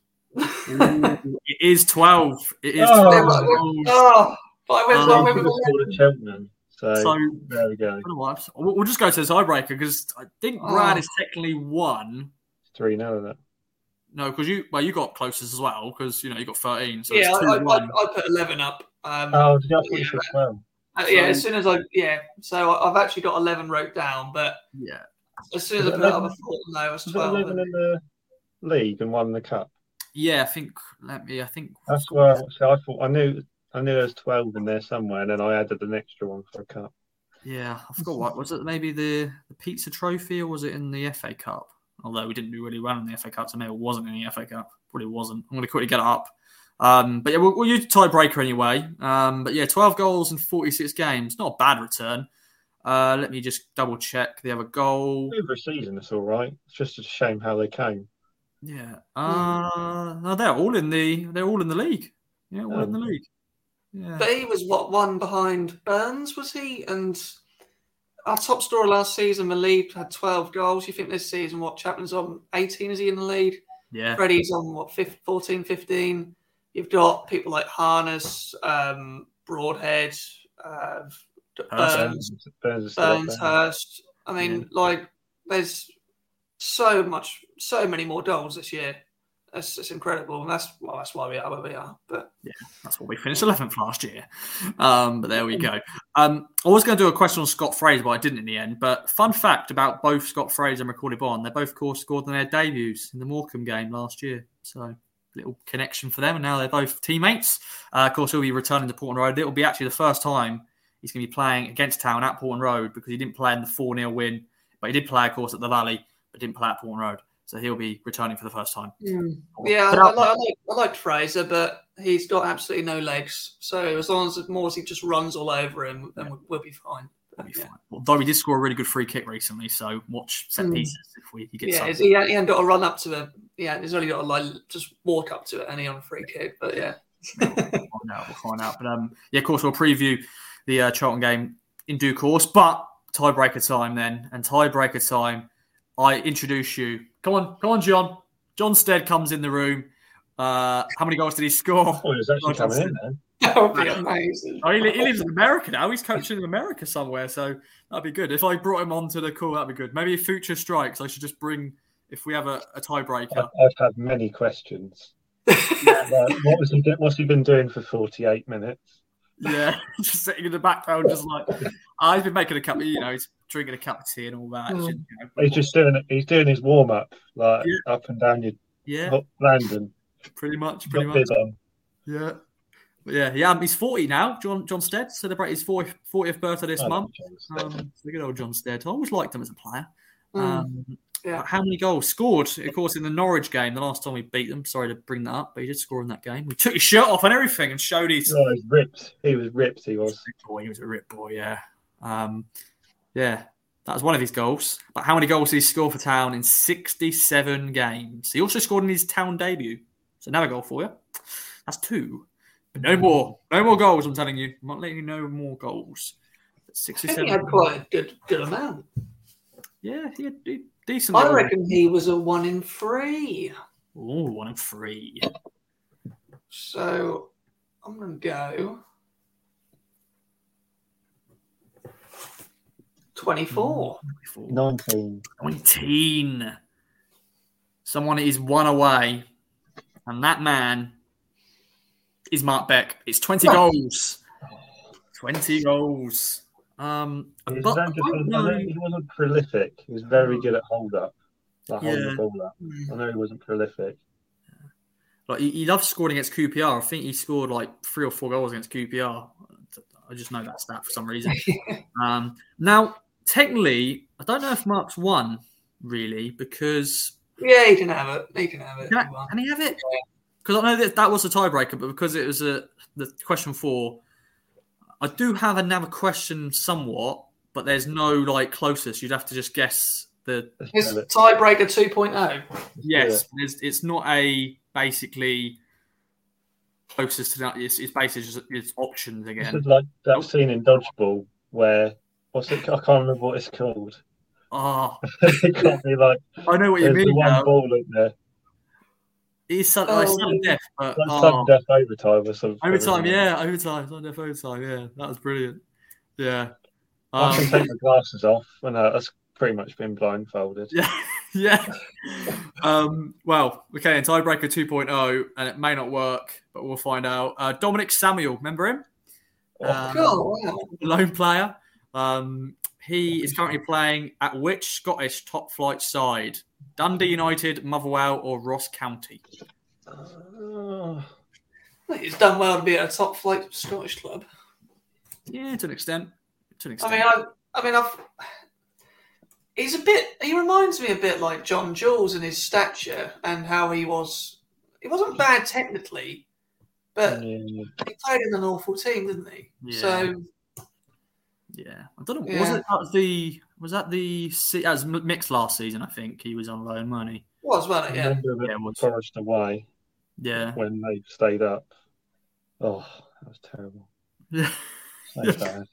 Ooh, it is twelve. It is Oh. twelve goals. Oh, but I went, Um, I I went could with have eleven. scored at Cheltenham. So, So there we go. I don't know what. We'll we'll just go to the tiebreaker because I think Brad Oh. is technically one. three nil of that. No, because you well you got closest as well because you know you got thirteen. So Yeah, it's I, two I, I, one. I put eleven up. Um, Oh, did I thought you yeah, said twelve? uh, yeah, so- as soon as I yeah, so I- I've actually got eleven wrote down, but Yeah. as soon as Was I it put it up, I eleven? thought no, it was Was it twelve. eleven in the league and one in the cup? Yeah, I think. Let me. I think. That's where I, so I thought I knew I knew there was twelve in there somewhere, and then I added an extra one for a cup. Yeah, I forgot what was it. Maybe the, the pizza trophy, or was it in the F A Cup? Although we didn't do really well in the F A Cup, so maybe it wasn't in the F A Cup. Probably wasn't. I'm going to quickly get it up. Um, but yeah, we'll, we'll use tiebreaker anyway. Um, but yeah, twelve goals in forty-six games. Not a bad return. Uh, let me just double check the other goal. Over a season, it's all right. It's just a shame how they came. Yeah. Uh, no, they're all in the. They're all in the league. Yeah, all Oh. in the league. Yeah. But he was what one behind Burns, was he? And our top scorer last season, Malik, had twelve goals. You think this season, what Chapman's on eighteen? Is he in the lead? Yeah. Freddie's on what fourteen, fifteen. You've got people like Harness, um, Broadhead, uh, Burns, Hurst. Burns, is still up Burns, there. Hurst. I mean, Yeah. like, there's so much, so many more goals this year. It's, it's incredible, and that's well, that's why we are where we are. But That's what we finished eleventh last year. Um, but there we go. Um, I was going to do a question on Scott Fraser, but I didn't in the end. But fun fact about both Scott Fraser and Macaulay Bond, they both, of course, scored in their debuts in the Morecambe game last year. So little connection for them, and now they're both teammates. Uh, of course, he'll be returning to Portland Road. It will be actually the first time he's going to be playing against Town at Portland Road because he didn't play in the four nil win, but he did play, of course, at the Valley, but didn't play at Portland Road. So he'll be returning for the first time. yeah, I, But, I, uh, like, I, like, I liked Fraser, but he's got absolutely no legs. So as long as Morsey just runs all over him, then we'll, we'll be fine. We'll be Yeah. fine. Although he did score a really good free kick recently, so watch set Mm. pieces if we he gets Yeah, some. he's- he, he ain't got to run up to it. Yeah, he's only got to like just walk up to it, and he on a free kick. But yeah, We'll find out. We'll find out. But um, yeah, of course, we'll preview the uh, Charlton game in due course. But tiebreaker time then, and tiebreaker time. I introduce you. Come on, come on, John. John Stead comes in the room. Uh, how many goals did he score? Oh, he was actually John coming in Stead. then. that would be amazing. Oh, he, li- he lives in America now. He's coaching in America somewhere, so that'd be good. If I brought him onto the call, that'd be good. Maybe if future strikes, I should just bring. If we have a, a tiebreaker, I've, I've had many questions. Like, what was he? do- What's he been doing for forty-eight minutes? yeah, just sitting in the background, just like oh, he's been making a cup. Of, you know, he's drinking a cup of tea and all that. Mm. You know, He's just doing it. He's doing his warm up, like Yeah. up and down your yeah, hot Landon. pretty much, pretty Got much. bib on. Yeah, but yeah, yeah. He's forty now. John John Stead celebrated his fortieth, fortieth birthday this Oh, month. John Stead. Um, so good old John Stead. I always liked him as a player. Mm. Um, Yeah. How many goals scored? Of course, in the Norwich game, the last time we beat them. Sorry to bring that up, but he did score in that game. We took his shirt off and everything and showed his. Oh, he was ripped. He was ripped. He was. Boy, he was a rip boy. Yeah, um, yeah. That was one of his goals. But how many goals did he score for Town in sixty-seven games? He also scored in his Town debut. So another goal for you. That's two. But no more. No more goals, I'm telling you. I'm not letting you know more goals. I think sixty-seven. he had quite a good good amount. Yeah, he had de- decent. I little- reckon he was a one in three. Ooh, one in three. So I'm going to go twenty-four. nineteen. nineteen. Someone is one away. And that man is Mark Beck. It's twenty Oh. goals. twenty goals. Um, He, was but very I good, don't I know know. he wasn't prolific. He was very good at hold up, like holding Yeah. the ball up. I know he wasn't prolific. Like he, he loves scoring against Q P R. I think he scored like three or four goals against Q P R. I just know that stat for some reason. um, now, technically, I don't know if Mark's won really because Yeah, he can have it. He can have it. can, He I, won. can he have it? Because I know that that was a tiebreaker, but because it was a the question four, I do have another question somewhat, but there's no like closest. You'd have to just guess the It's tiebreaker two point oh. yes. It's, it's not a basically closest to that. It's, it's basically just it's options This again. is like that Nope. scene in Dodgeball where what's it? I can't remember what it's called. Oh, It can't be like I know what you there's the mean one now. ball in there. It's sudden, like, Oh, sudden death, but Like oh, sudden death overtime or something. overtime, yeah, overtime, sudden death, overtime, yeah, that was brilliant. Yeah, I can um, take my glasses off when uh, that's pretty much been blindfolded. yeah, yeah. Um, well, okay, in tiebreaker two point oh, and it may not work, but we'll find out. Uh, Dominic Samuel, remember him? Um, Cool. Wow. lone player. Um, he is currently playing at which Scottish top flight side? Dundee United, Motherwell, or Ross County? Oh, I think he's done well to be at a top flight Scottish club. Yeah, to an extent. To an I extent. mean, I, I mean, I've. He's a bit. He reminds me a bit like John Jules in his stature and how he was. He wasn't bad technically, but yeah. he played in an awful team, didn't he? Yeah. So Yeah, I don't know. Yeah. Was it that the was that the se- that was mixed last season? I think he was on loan money. was well, I yeah. remember Yeah, it the was. Forest away Yeah, when they stayed up. Oh, that was terrible. yeah, So bad.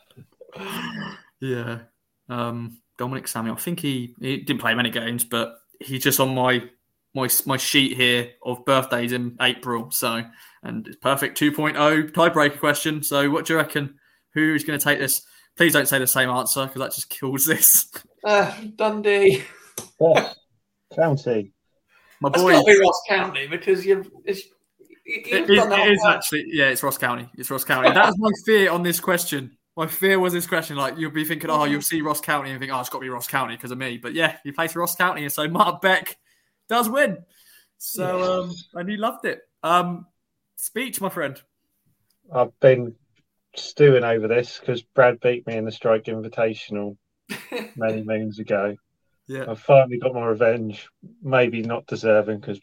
yeah. Um, Dominic Samuel. I think he, he didn't play many games, but he's just on my my my sheet here of birthdays in April. So, and it's perfect two point oh tiebreaker question. So, what do you reckon? Who is going to take this? Please don't say the same answer because that just kills this. Uh, Dundee. Ross County. My That's boy. got to be Ross County because you've. It's, you, you've It is, done that it is well. actually, yeah, it's Ross County. It's Ross County. That was my fear on this question. My fear was this question. Like, you'll be thinking, oh, you'll see Ross County and think, oh, it's got to be Ross County because of me. But yeah, he plays for Ross County. And so Mark Beck does win. So, um, and he loved it. Um, speech, my friend. I've been stewing over this because Brad beat me in the Strike Invitational many moons ago. Yeah. I've finally got my revenge. Maybe not deserving because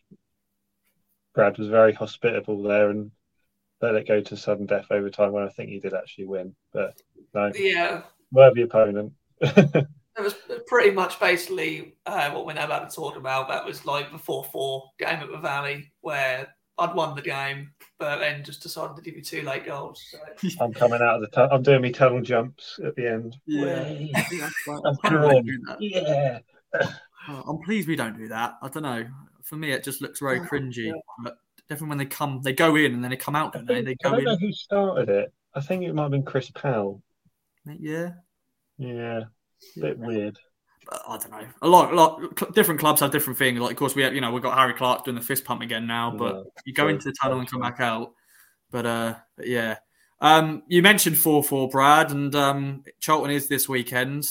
Brad was very hospitable there and let it go to sudden death overtime when I think he did actually win. But no, Yeah. worthy opponent. It was pretty much basically uh, what we're now about to talk about. That was like the four four game at the Valley where I'd won the game, but then just decided to give you two late goals. So. I'm coming out of the. Tu- I'm doing my tunnel jumps at the end. Yeah. Way. I think that's right. I've I don't really drawn. do that. Yeah. Oh, I'm pleased we don't do that. I don't know. For me, it just looks very Oh, cringy. yeah. But definitely when they come, they go in and then they come out, I, don't they? think, They I go don't know in. who started it. I think it might have been Chris Powell. Yeah. Yeah. Bit weird. But I don't know. A lot, a lot. cl- Different clubs have different things. Like, of course, we have, you know, we've got Harry Clark doing the fist pump again now. But Yeah, you go true. into the tunnel and come True. back out. But, uh, but yeah. Um, you mentioned four four, Brad, and um, Charlton is this weekend.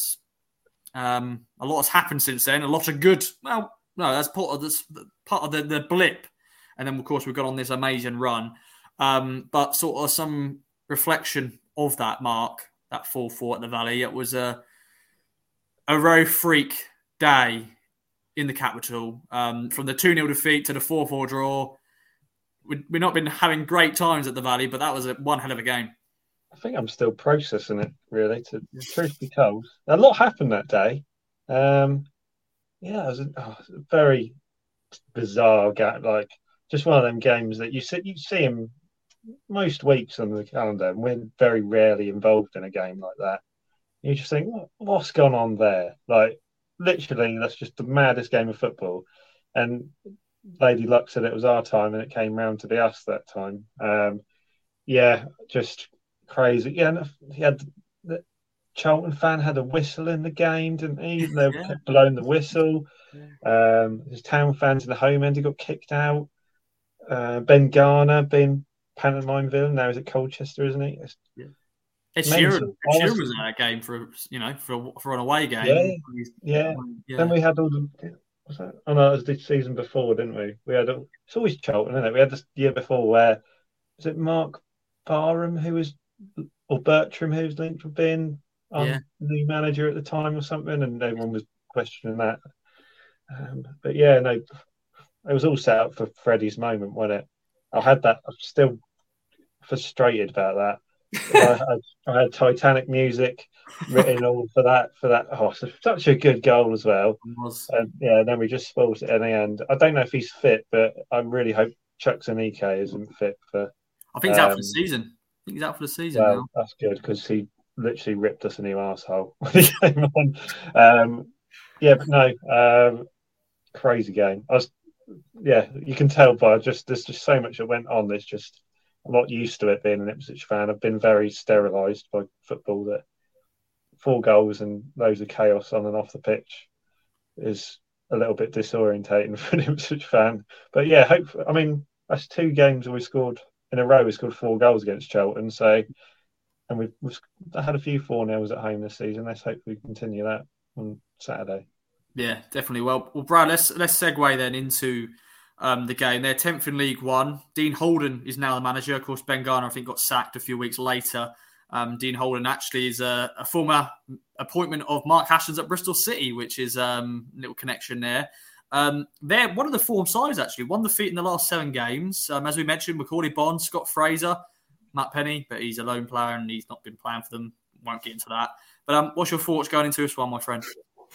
Um, a lot has happened since then. A lot of good. Well, no, that's part of this, part of the, the blip. And then, of course, we've got on this amazing run. Um, but sort of some reflection of that, Mark, that four four at the Valley. It was a a very freak day in the capital. Um, from the two nil defeat to the four four draw. We, we've not been having great times at the Valley, but that was a, one hell of a game. I think I'm still processing it, really, to truth be told. A lot happened that day. Um, yeah, it was a, oh, it was a very bizarre game. Like, just one of them games that you see, you see them most weeks on the calendar, and we're very rarely involved in a game like that. You just think, what, what's gone on there? Like, literally, that's just the maddest game of football. And Lady Luck said it was our time, and it came round to be us that time. Um, yeah, just crazy. Yeah, and he had the Charlton fan had a whistle in the game, didn't he? They Yeah. kept blowing the whistle. Um, his town fans in the home end, he got kicked out. Uh, Ben Garner being pantomime villain. Now he's at Colchester, isn't he? It's yeah. Ed mental. Sheeran, Ed I was- Sheeran was in that game for you know for for an away game. Yeah, He's- yeah. yeah. Then we had all the. Was that? Oh no, it was the season before, didn't we? We had. all- It's always Charlton, isn't it? We had this year before where was it Mark Barham who was, or Bertram who was linked with being um, Yeah. new manager at the time or something, and everyone was questioning that. Um, but yeah, no, it was all set up for Freddie's moment, wasn't it? I had that. I'm still frustrated about that. I, had, I had Titanic music written all for that. For that, oh, so such a good goal as well. It was. And yeah, then we just spoiled it in the end. I don't know if he's fit, but I really hope Chuck Zanike isn't fit for. I think he's out for um, the season. I think he's out for the season Well, now. that's good because he literally ripped us a new arsehole when he came on. Um, yeah, but no, um, crazy game. I was, yeah, you can tell by just there's just so much that went on. There's just I'm not used to it being an Ipswich fan. I've been very sterilised by football. That four goals and loads of chaos on and off the pitch is a little bit disorientating for an Ipswich fan. But yeah, hope. I mean, that's two games where we scored in a row. We scored four goals against Charlton. So, and we've, we've had a few four nils at home this season. Let's hope we continue that on Saturday. Yeah, definitely. Well, well, Brad, let's let's segue then into um, the game. They're tenth in League One. Dean Holden is now the manager. Of course, Ben Garner, I think, got sacked a few weeks later. Um, Dean Holden actually is a, a former appointment of Mark Hashton's at Bristol City, which is um, a little connection there. Um, they're one of the form sides, actually. One defeat in the last seven games. Um, as we mentioned, Macaulay Bond, Scott Fraser, Matt Penny, but he's a lone player and he's not been playing for them. Won't get into that. But um, what's your thoughts going into this one, my friend?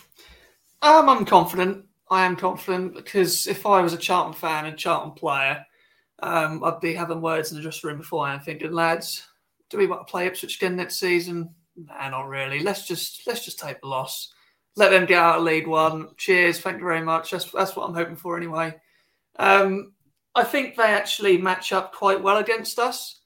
Um, I'm confident. I am confident because if I was a Charlton fan and Charlton player, um, I'd be having words in the dressing room beforehand, thinking, lads, do we want to play Ipswich again next season? Nah, not really. Let's just let's just take the loss. Let them get out of League One. Cheers, thank you very much. That's that's what I'm hoping for anyway. Um, I think they actually match up quite well against us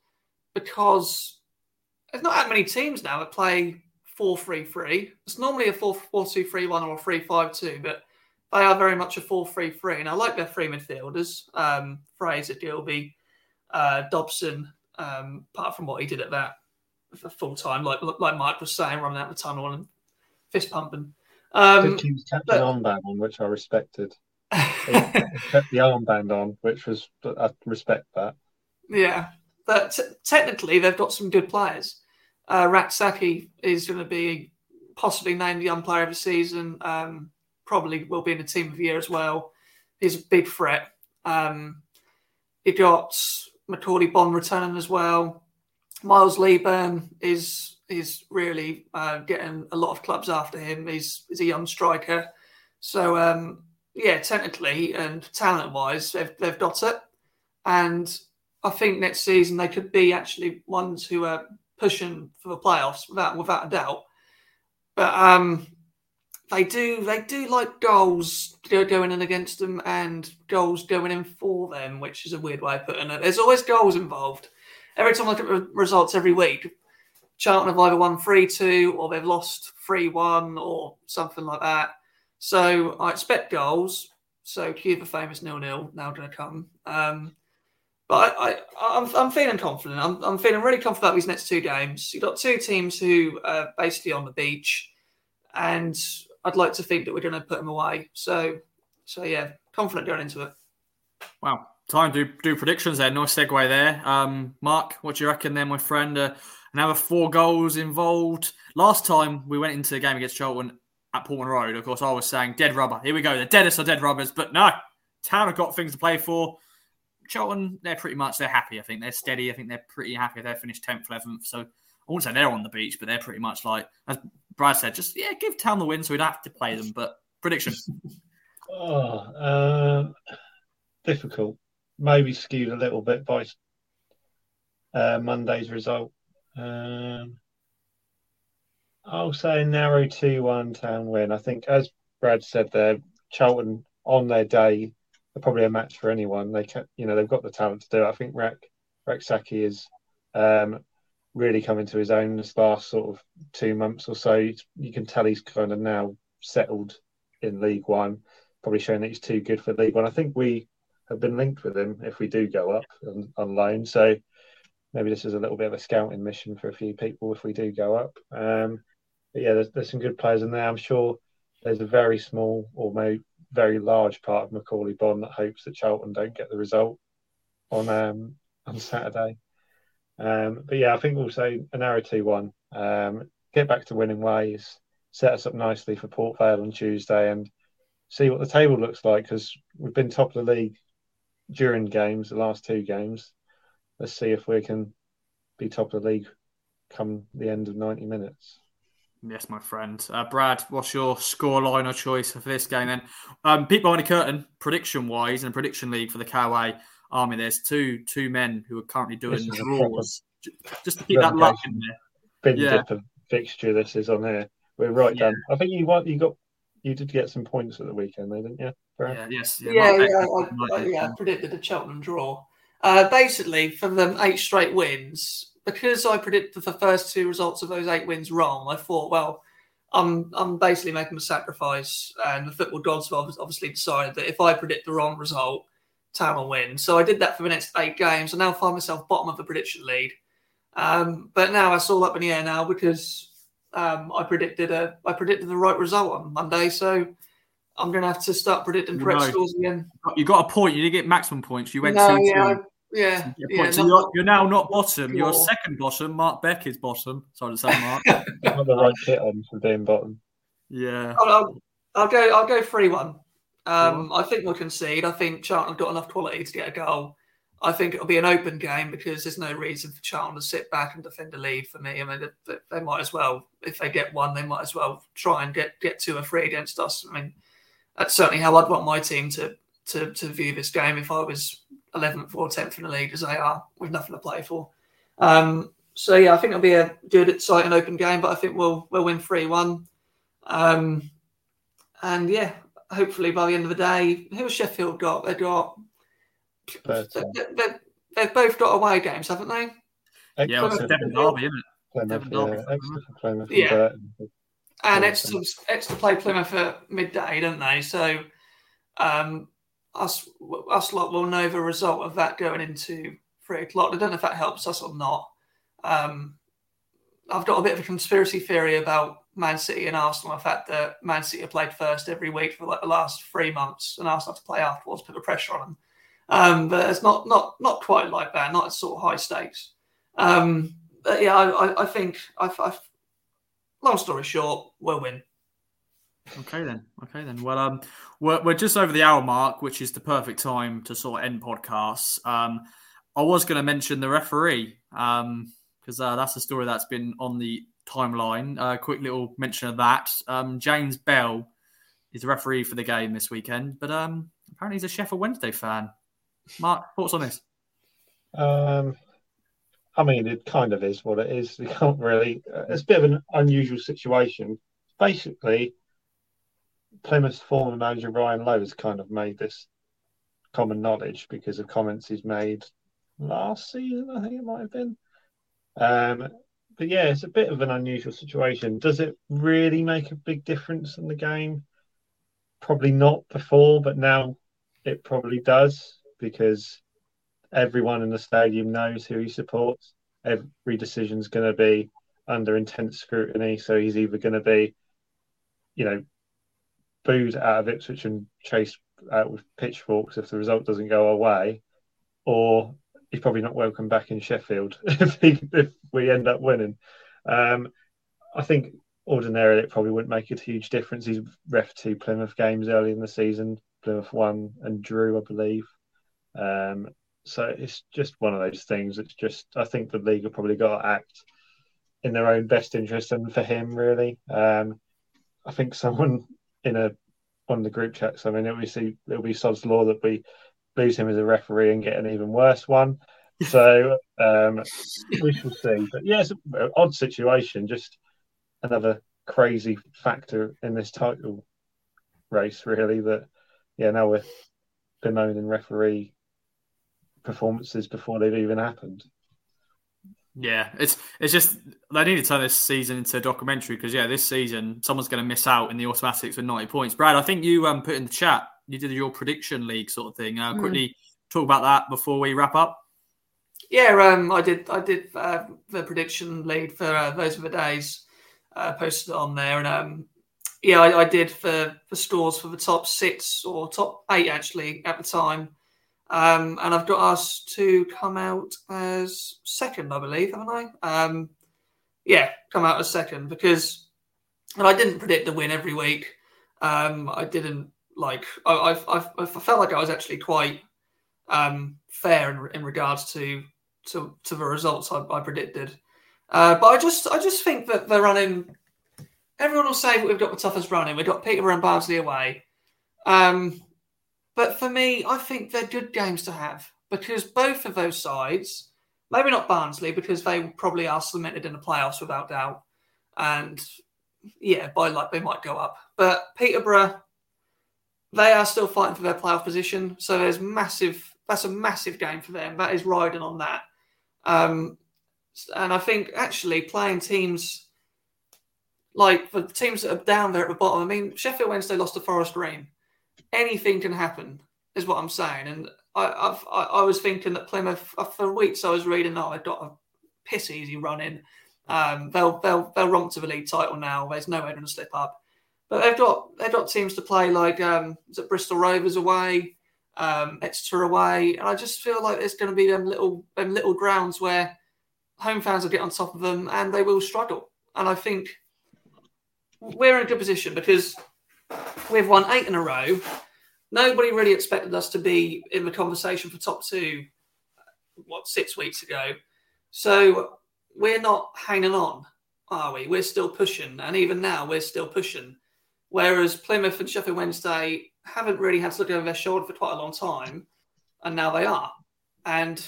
because there's not that many teams now that play four three three. It's normally a four two three one or a three five two, but they are very much a four three three. And I like their three midfielders, um, Fraser, Gilby, uh, Dobson, um, apart from what he did at that for full time, like like Mike was saying, running out the tunnel and fist pumping. Um, He was kept but- an armband on, which I respected. He kept the armband on, which was I respect that. Yeah, but t- technically they've got some good players. Uh, Ratsaki is going to be possibly named Young Player of the Season. Um, probably will be in the Team of the Year as well. He's a big threat. Um, you got Macaulay Bond returning as well. Miles Leeburn is is really uh, getting a lot of clubs after him. He's, he's a young striker. So, um, yeah, technically and talent-wise, they've, they've got it. And I think next season they could be actually ones who are pushing for the playoffs without without a doubt. But um, they do they do like goals going in against them and goals going in for them, which is a weird way of putting it. There's always goals involved. Every time I look at the results every week, Charlton have either won three two or they've lost three one or something like that. So I expect goals. So cue the famous nil nil now going to come. Um, but I, I, I'm, I'm feeling confident. I'm, I'm feeling really confident about these next two games. You've got two teams who are basically on the beach, and I'd like to think that we're going to put them away. So, so yeah, confident going into it. Wow. Time to do, do predictions there. Nice segue there. Um, Mark, what do you reckon there, my friend? Uh, another four goals involved. Last time we went into the game against Charlton at Portman Road, of course, I was saying dead rubber. Here we go. The deadest of dead rubbers. But no, Town have got things to play for. Charlton, they're pretty much, they're happy. I think they're steady. I think they're pretty happy. They're finished tenth, eleventh. So I wouldn't say they're on the beach, but they're pretty much like, as Brad said, just, yeah, give Town the win so we'd have to play them. But prediction. Oh, um, difficult. Maybe skewed a little bit by uh, Monday's result. Um, I'll say a narrow two one Town win. I think, as Brad said there, Charlton on their day are probably a match for anyone. They can, you know, they've got the talent to do it. I think Rak Raksaki is um, really coming to his own this last sort of two months or so. You can tell he's kind of now settled in League One, probably showing that he's too good for League One. I think we have been linked with him if we do go up on, on loan. So maybe this is a little bit of a scouting mission for a few people if we do go up. Um, but yeah, there's, there's some good players in there. I'm sure there's a very small or maybe very large part of Macaulay Bonne that hopes that Charlton don't get the result on um, on Saturday. Um, but yeah, I think we'll say a narrow two one. Um, get back to winning ways, set us up nicely for Port Vale on Tuesday, and see what the table looks like, because we've been top of the league during games, the last two games. Let's see if we can be top of the league come the end of ninety minutes. Yes, my friend. Uh, Brad, what's your scoreline or choice for this game then? Um, peek behind the curtain, prediction-wise, in a prediction league for the K O A Army, there's two two men who are currently doing draws. Just to keep that luck in there. Bin yeah. dipper fixture this is on here. We're right yeah. done. I think you what you got you did get some points at the weekend, though, didn't you? Brad? Yeah, yes. Yeah, yeah, yeah, I, I, yeah, I predicted a Cheltenham draw. Uh, basically, for them eight straight wins, because I predicted the first two results of those eight wins wrong, I thought, well, I'm I'm basically making a sacrifice, and the football gods have obviously decided that if I predict the wrong result, Town will win. So I did that for the next eight games. I now find myself bottom of the prediction lead. Um, but now it's all up in the air now because um, I predicted a I predicted the right result on Monday. So I'm going to have to start predicting correct no. scores again. You got a point. You didn't get maximum points. You went no, two yeah, two. I, yeah, so yeah. So you're, you're now not bottom. You're second bottom. Mark Beck is bottom. Sorry to say, Mark. Not the right kit on for being bottom. Yeah. I'll, I'll, I'll go. I'll go three one. Um, I think we'll concede. I think Charlton have got enough quality to get a goal. I think it'll be an open game because there's no reason for Charlton to sit back and defend a lead for me. I mean, they, they might as well, if they get one, they might as well try and get, get two or three against us. I mean, that's certainly how I'd want my team to to, to view this game if I was eleventh or tenth in the league, as they are, with nothing to play for. Um, so, yeah, I think it'll be a good, exciting, open game, but I think we'll we'll win three one. Um, and, yeah, hopefully by the end of the day, who has Sheffield got? They've got... They, they, they've both got away games, haven't they? Yeah, it's Devon Derby, isn't it? Plymouth, Devon Derby. Yeah, Exeter for Plymouth. Yeah. And Exeter, Exeter play Plymouth at midday, don't they? So um, us, us lot will know the result of that going into three o'clock. I don't know if that helps us or not. Um, I've got a bit of a conspiracy theory about Man City and Arsenal, the fact that Man City have played first every week for like the last three months and Arsenal have to play afterwards, put the pressure on them. Um, but it's not not not quite like that, not at sort of high stakes. Um, but yeah, I, I, I think, I, I, long story short, we'll win. Okay then, okay then. Well, um, we're, we're just over the hour mark, which is the perfect time to sort of end podcasts. Um, I was going to mention the referee, um, because uh, that's a story that's been on the timeline. A uh, quick little mention of that. Um, James Bell is the referee for the game this weekend, but um, apparently he's a Sheffield Wednesday fan. Mark, thoughts on this? Um, I mean, it kind of is what it is. You can't really. It's a bit of an unusual situation. Basically, Plymouth's former manager Ryan Lowe has kind of made this common knowledge because of comments he's made last season. I think it might have been. Um, but yeah, it's a bit of an unusual situation. Does it really make a big difference in the game? Probably not before, but now it probably does. Because everyone in the stadium knows who he supports. Every decision's going to be under intense scrutiny. So he's either going to be, you know, booed out of Ipswich and chased out with pitchforks if the result doesn't go our way, or he's probably not welcome back in Sheffield if, he, if we end up winning. Um, I think ordinarily it probably wouldn't make a huge difference. He's ref two Plymouth games early in the season. Plymouth won and drew, I believe. Um, so it's just one of those things. It's just, I think the league have probably got to act in their own best interest and for him, really. Um, I think someone in a one of the group chats, I mean, it'll be, it'll be sod's law that we lose him as a referee and get an even worse one. So um, we shall see. But yeah, it's an odd situation, just another crazy factor in this title race, really, that, yeah, now we're bemoaning referee performances before they've even happened. Yeah, it's it's just they need to turn this season into a documentary because yeah, this season someone's going to miss out in the automatics with ninety points. Brad, I think you um put in the chat you did your prediction league sort of thing. Uh, mm. Quickly talk about that before we wrap up. Yeah, um, I did. I did uh, the prediction lead for uh, those of the days. Uh, posted it on there, and um, yeah, I, I did for for scores for the top six or top eight actually at the time. Um, and I've got us to come out as second, I believe, haven't I? Um, yeah, come out as second because, and I didn't predict the win every week. Um, I didn't like. I, I, I, I felt like I was actually quite um, fair in, in regards to, to to the results I, I predicted. Uh, but I just I just think that they're running. Everyone will say that we've got the toughest running. We've got Peterborough and Barnsley away. Um, but for me, I think they're good games to have because both of those sides, maybe not Barnsley because they probably are cemented in the playoffs without doubt, and yeah, by luck they might go up. But Peterborough, they are still fighting for their playoff position, so there's massive. That's a massive game for them. That is riding on that. Um, and I think actually playing teams like the teams that are down there at the bottom. I mean, Sheffield Wednesday lost to Forest Green. Anything can happen, is what I'm saying. And I, I've, I, I was thinking that Plymouth for weeks. I was reading, oh, they've got a piss easy run in. Um, they'll they'll they'll romp to the league title now. There's no way going to slip up. But they've got they've got teams to play like um, is it Bristol Rovers away, um, Exeter away, and I just feel like there's going to be them little them little grounds where home fans will get on top of them and they will struggle. And I think we're in a good position because we've won eight in a row. Nobody really expected us to be in the conversation for top two, what, six weeks ago. So we're not hanging on, are we? We're still pushing. And even now, we're still pushing. Whereas Plymouth and Sheffield Wednesday haven't really had to look over their shoulder for quite a long time. And now they are. And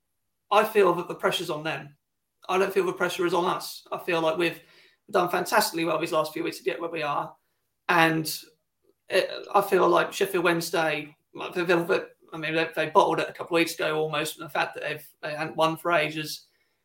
I feel that the pressure's on them. I don't feel the pressure is on us. I feel like we've done fantastically well these last few weeks to get where we are. And it, I feel like Sheffield Wednesday, like they, they, I mean, they, they bottled it a couple of weeks ago almost, and the fact that they've, they hadn't won for ages.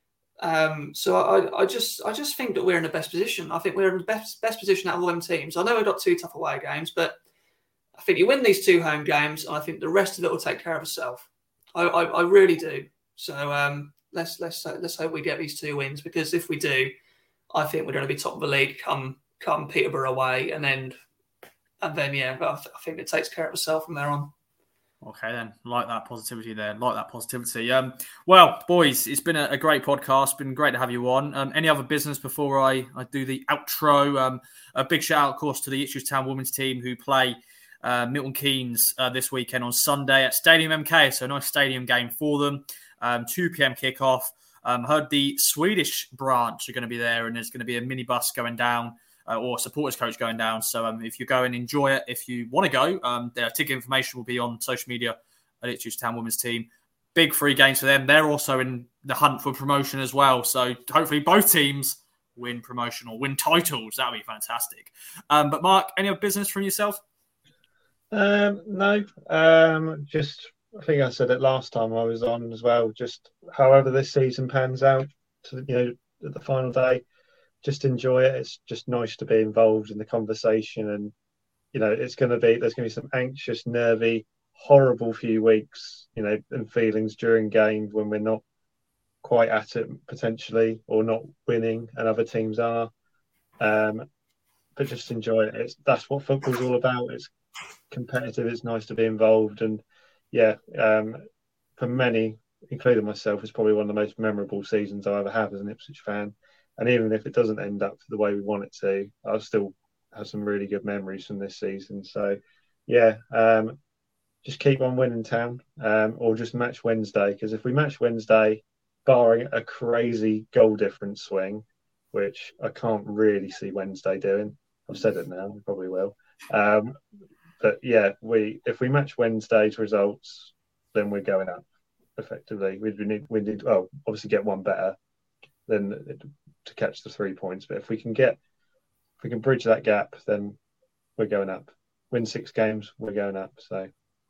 Um, so I, I just I just think that we're in the best position. I think we're in the best best position out of all them teams. I know we've got two tough away games, but I think you win these two home games, and I think the rest of it will take care of itself. I, I, I really do. So um, let's let's let's hope we get these two wins, because if we do, I think we're going to be top of the league come come Peterborough away, and then and then yeah, I, th- I think it takes care of itself from there on. Okay, then. Like that positivity there. Like that positivity. Um, well, boys, it's been a, a great podcast. Been great to have you on. Um, any other business before I, I do the outro? Um, a big shout out, of course, to the Ipswich Town women's team who play uh, Milton Keynes uh, this weekend on Sunday at Stadium M K. So a nice stadium game for them. Um, two p.m. kickoff. Um, heard the Swedish branch are going to be there, and there's going to be a minibus going down. Uh, or supporters coach going down. So um, if you go and enjoy it, if you want to go, um, their ticket information will be on social media at Ipswich Town Women's Team. Big free games for them. They're also in the hunt for promotion as well. So hopefully both teams win promotion or win titles. That would be fantastic. Um, but Mark, any other business from yourself? Um, no, um, just I think I said it last time I was on as well. Just however this season pans out, to you know, at the final day. Just enjoy it. It's just nice to be involved in the conversation, and you know, it's going to be there's going to be some anxious, nervy, horrible few weeks, you know, and feelings during games when we're not quite at it potentially, or not winning, and other teams are. Um, but just enjoy it. It's that's what football's all about. It's competitive. It's nice to be involved, and yeah, um, for many, including myself, it's probably one of the most memorable seasons I ever have as an Ipswich fan. And even if it doesn't end up the way we want it to, I'll still have some really good memories from this season. So, yeah, um, just keep on winning, Town, um, or just match Wednesday. Because if we match Wednesday, barring a crazy goal difference swing, which I can't really see Wednesday doing, I've said it now, we probably will. Um, but yeah, we if we match Wednesday's results, then we're going up effectively. We need we need well, obviously get one better than it, to catch the three points. But if we can get, if we can bridge that gap, then we're going up. Win six games, we're going up. So,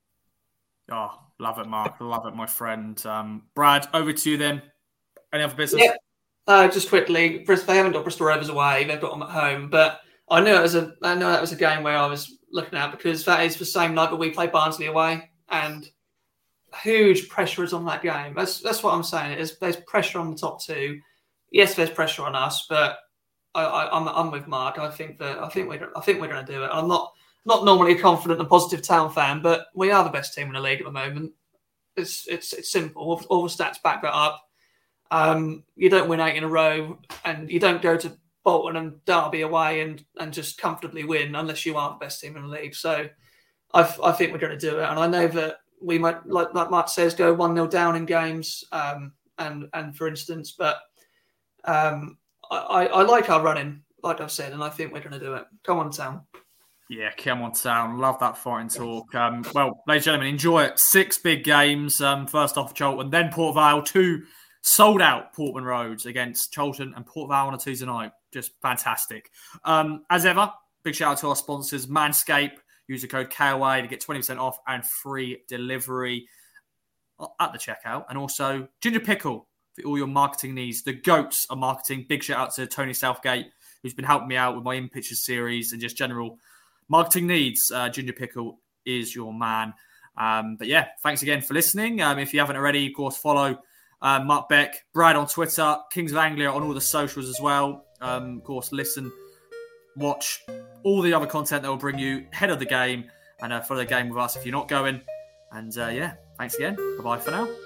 oh, love it, Mark. Love it, my friend. Um, Brad, over to you then. Any other business? Yeah, uh, just quickly, they haven't got Bristol Rovers away. They've got them at home, but I knew it was a, I know that was a game where I was looking at because that is the same night that we play Barnsley away, and huge pressure is on that game. That's that's what I'm saying. There's, there's pressure on the top two. Yes, there's pressure on us, but I, I, I'm I'm with Mark. I think that I think we're I think we're going to do it. I'm not not normally a confident and positive Town fan, but we are the best team in the league at the moment. It's it's it's simple. All, all the stats back that up. Um, you don't win eight in a row, and you don't go to Bolton and Derby away and, and just comfortably win unless you are the best team in the league. So I've, I think we're going to do it. And I know that we might, like, like Mark says, go one nil down in games, um, and, and for instance, but um, I, I like our running, like I've said, and I think we're going to do it. Come on, Town. Yeah, come on, Town. Love that fighting talk. Um, well, ladies and gentlemen, enjoy it. Six big games. Um, first off, Charlton, then Port Vale, two sold-out Portman Roads against Charlton and Port Vale on a Tuesday night. Just fantastic. Um, as ever, big shout out to our sponsors, Manscaped. Use the code K O A to get twenty percent off and free delivery at the checkout. And also Ginger Pickle for all your marketing needs. The GOATs are marketing. Big shout out to Tony Southgate, who's been helping me out with my In Pictures series and just general marketing needs. Uh, Ginger Pickle is your man. Um, but yeah, thanks again for listening. Um, if you haven't already, of course, follow uh, Mark Beck, Brad on Twitter, Kings of Anglia on all the socials as well. Um, of course, listen, watch all the other content that will bring you ahead of the game, and uh, follow the game with us if you're not going. And uh, yeah, thanks again. Bye-bye for now.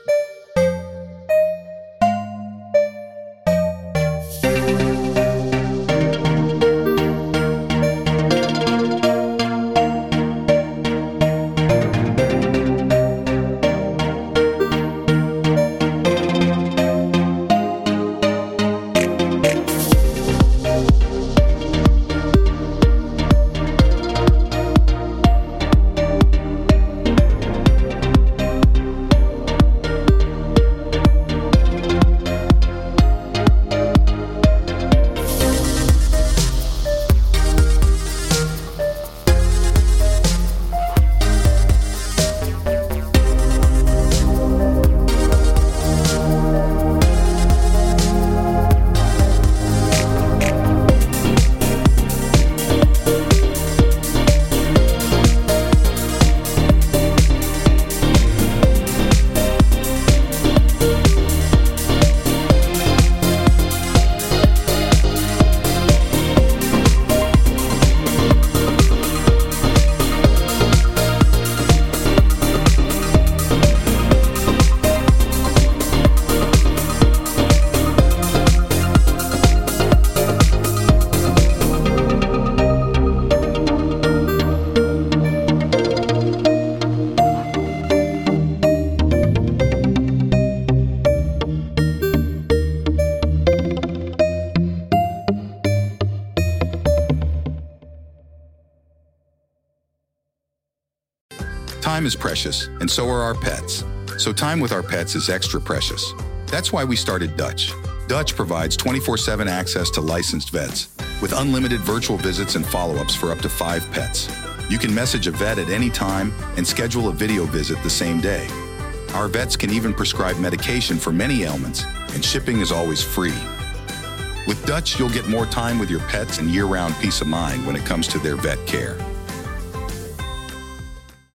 Time is precious, and so are our pets. So time with our pets is extra precious. That's why we started Dutch. Dutch provides twenty-four seven access to licensed vets, with unlimited virtual visits and follow-ups for up to five pets. You can message a vet at any time and schedule a video visit the same day. Our vets can even prescribe medication for many ailments, and shipping is always free. With Dutch, you'll get more time with your pets and year-round peace of mind when it comes to their vet care.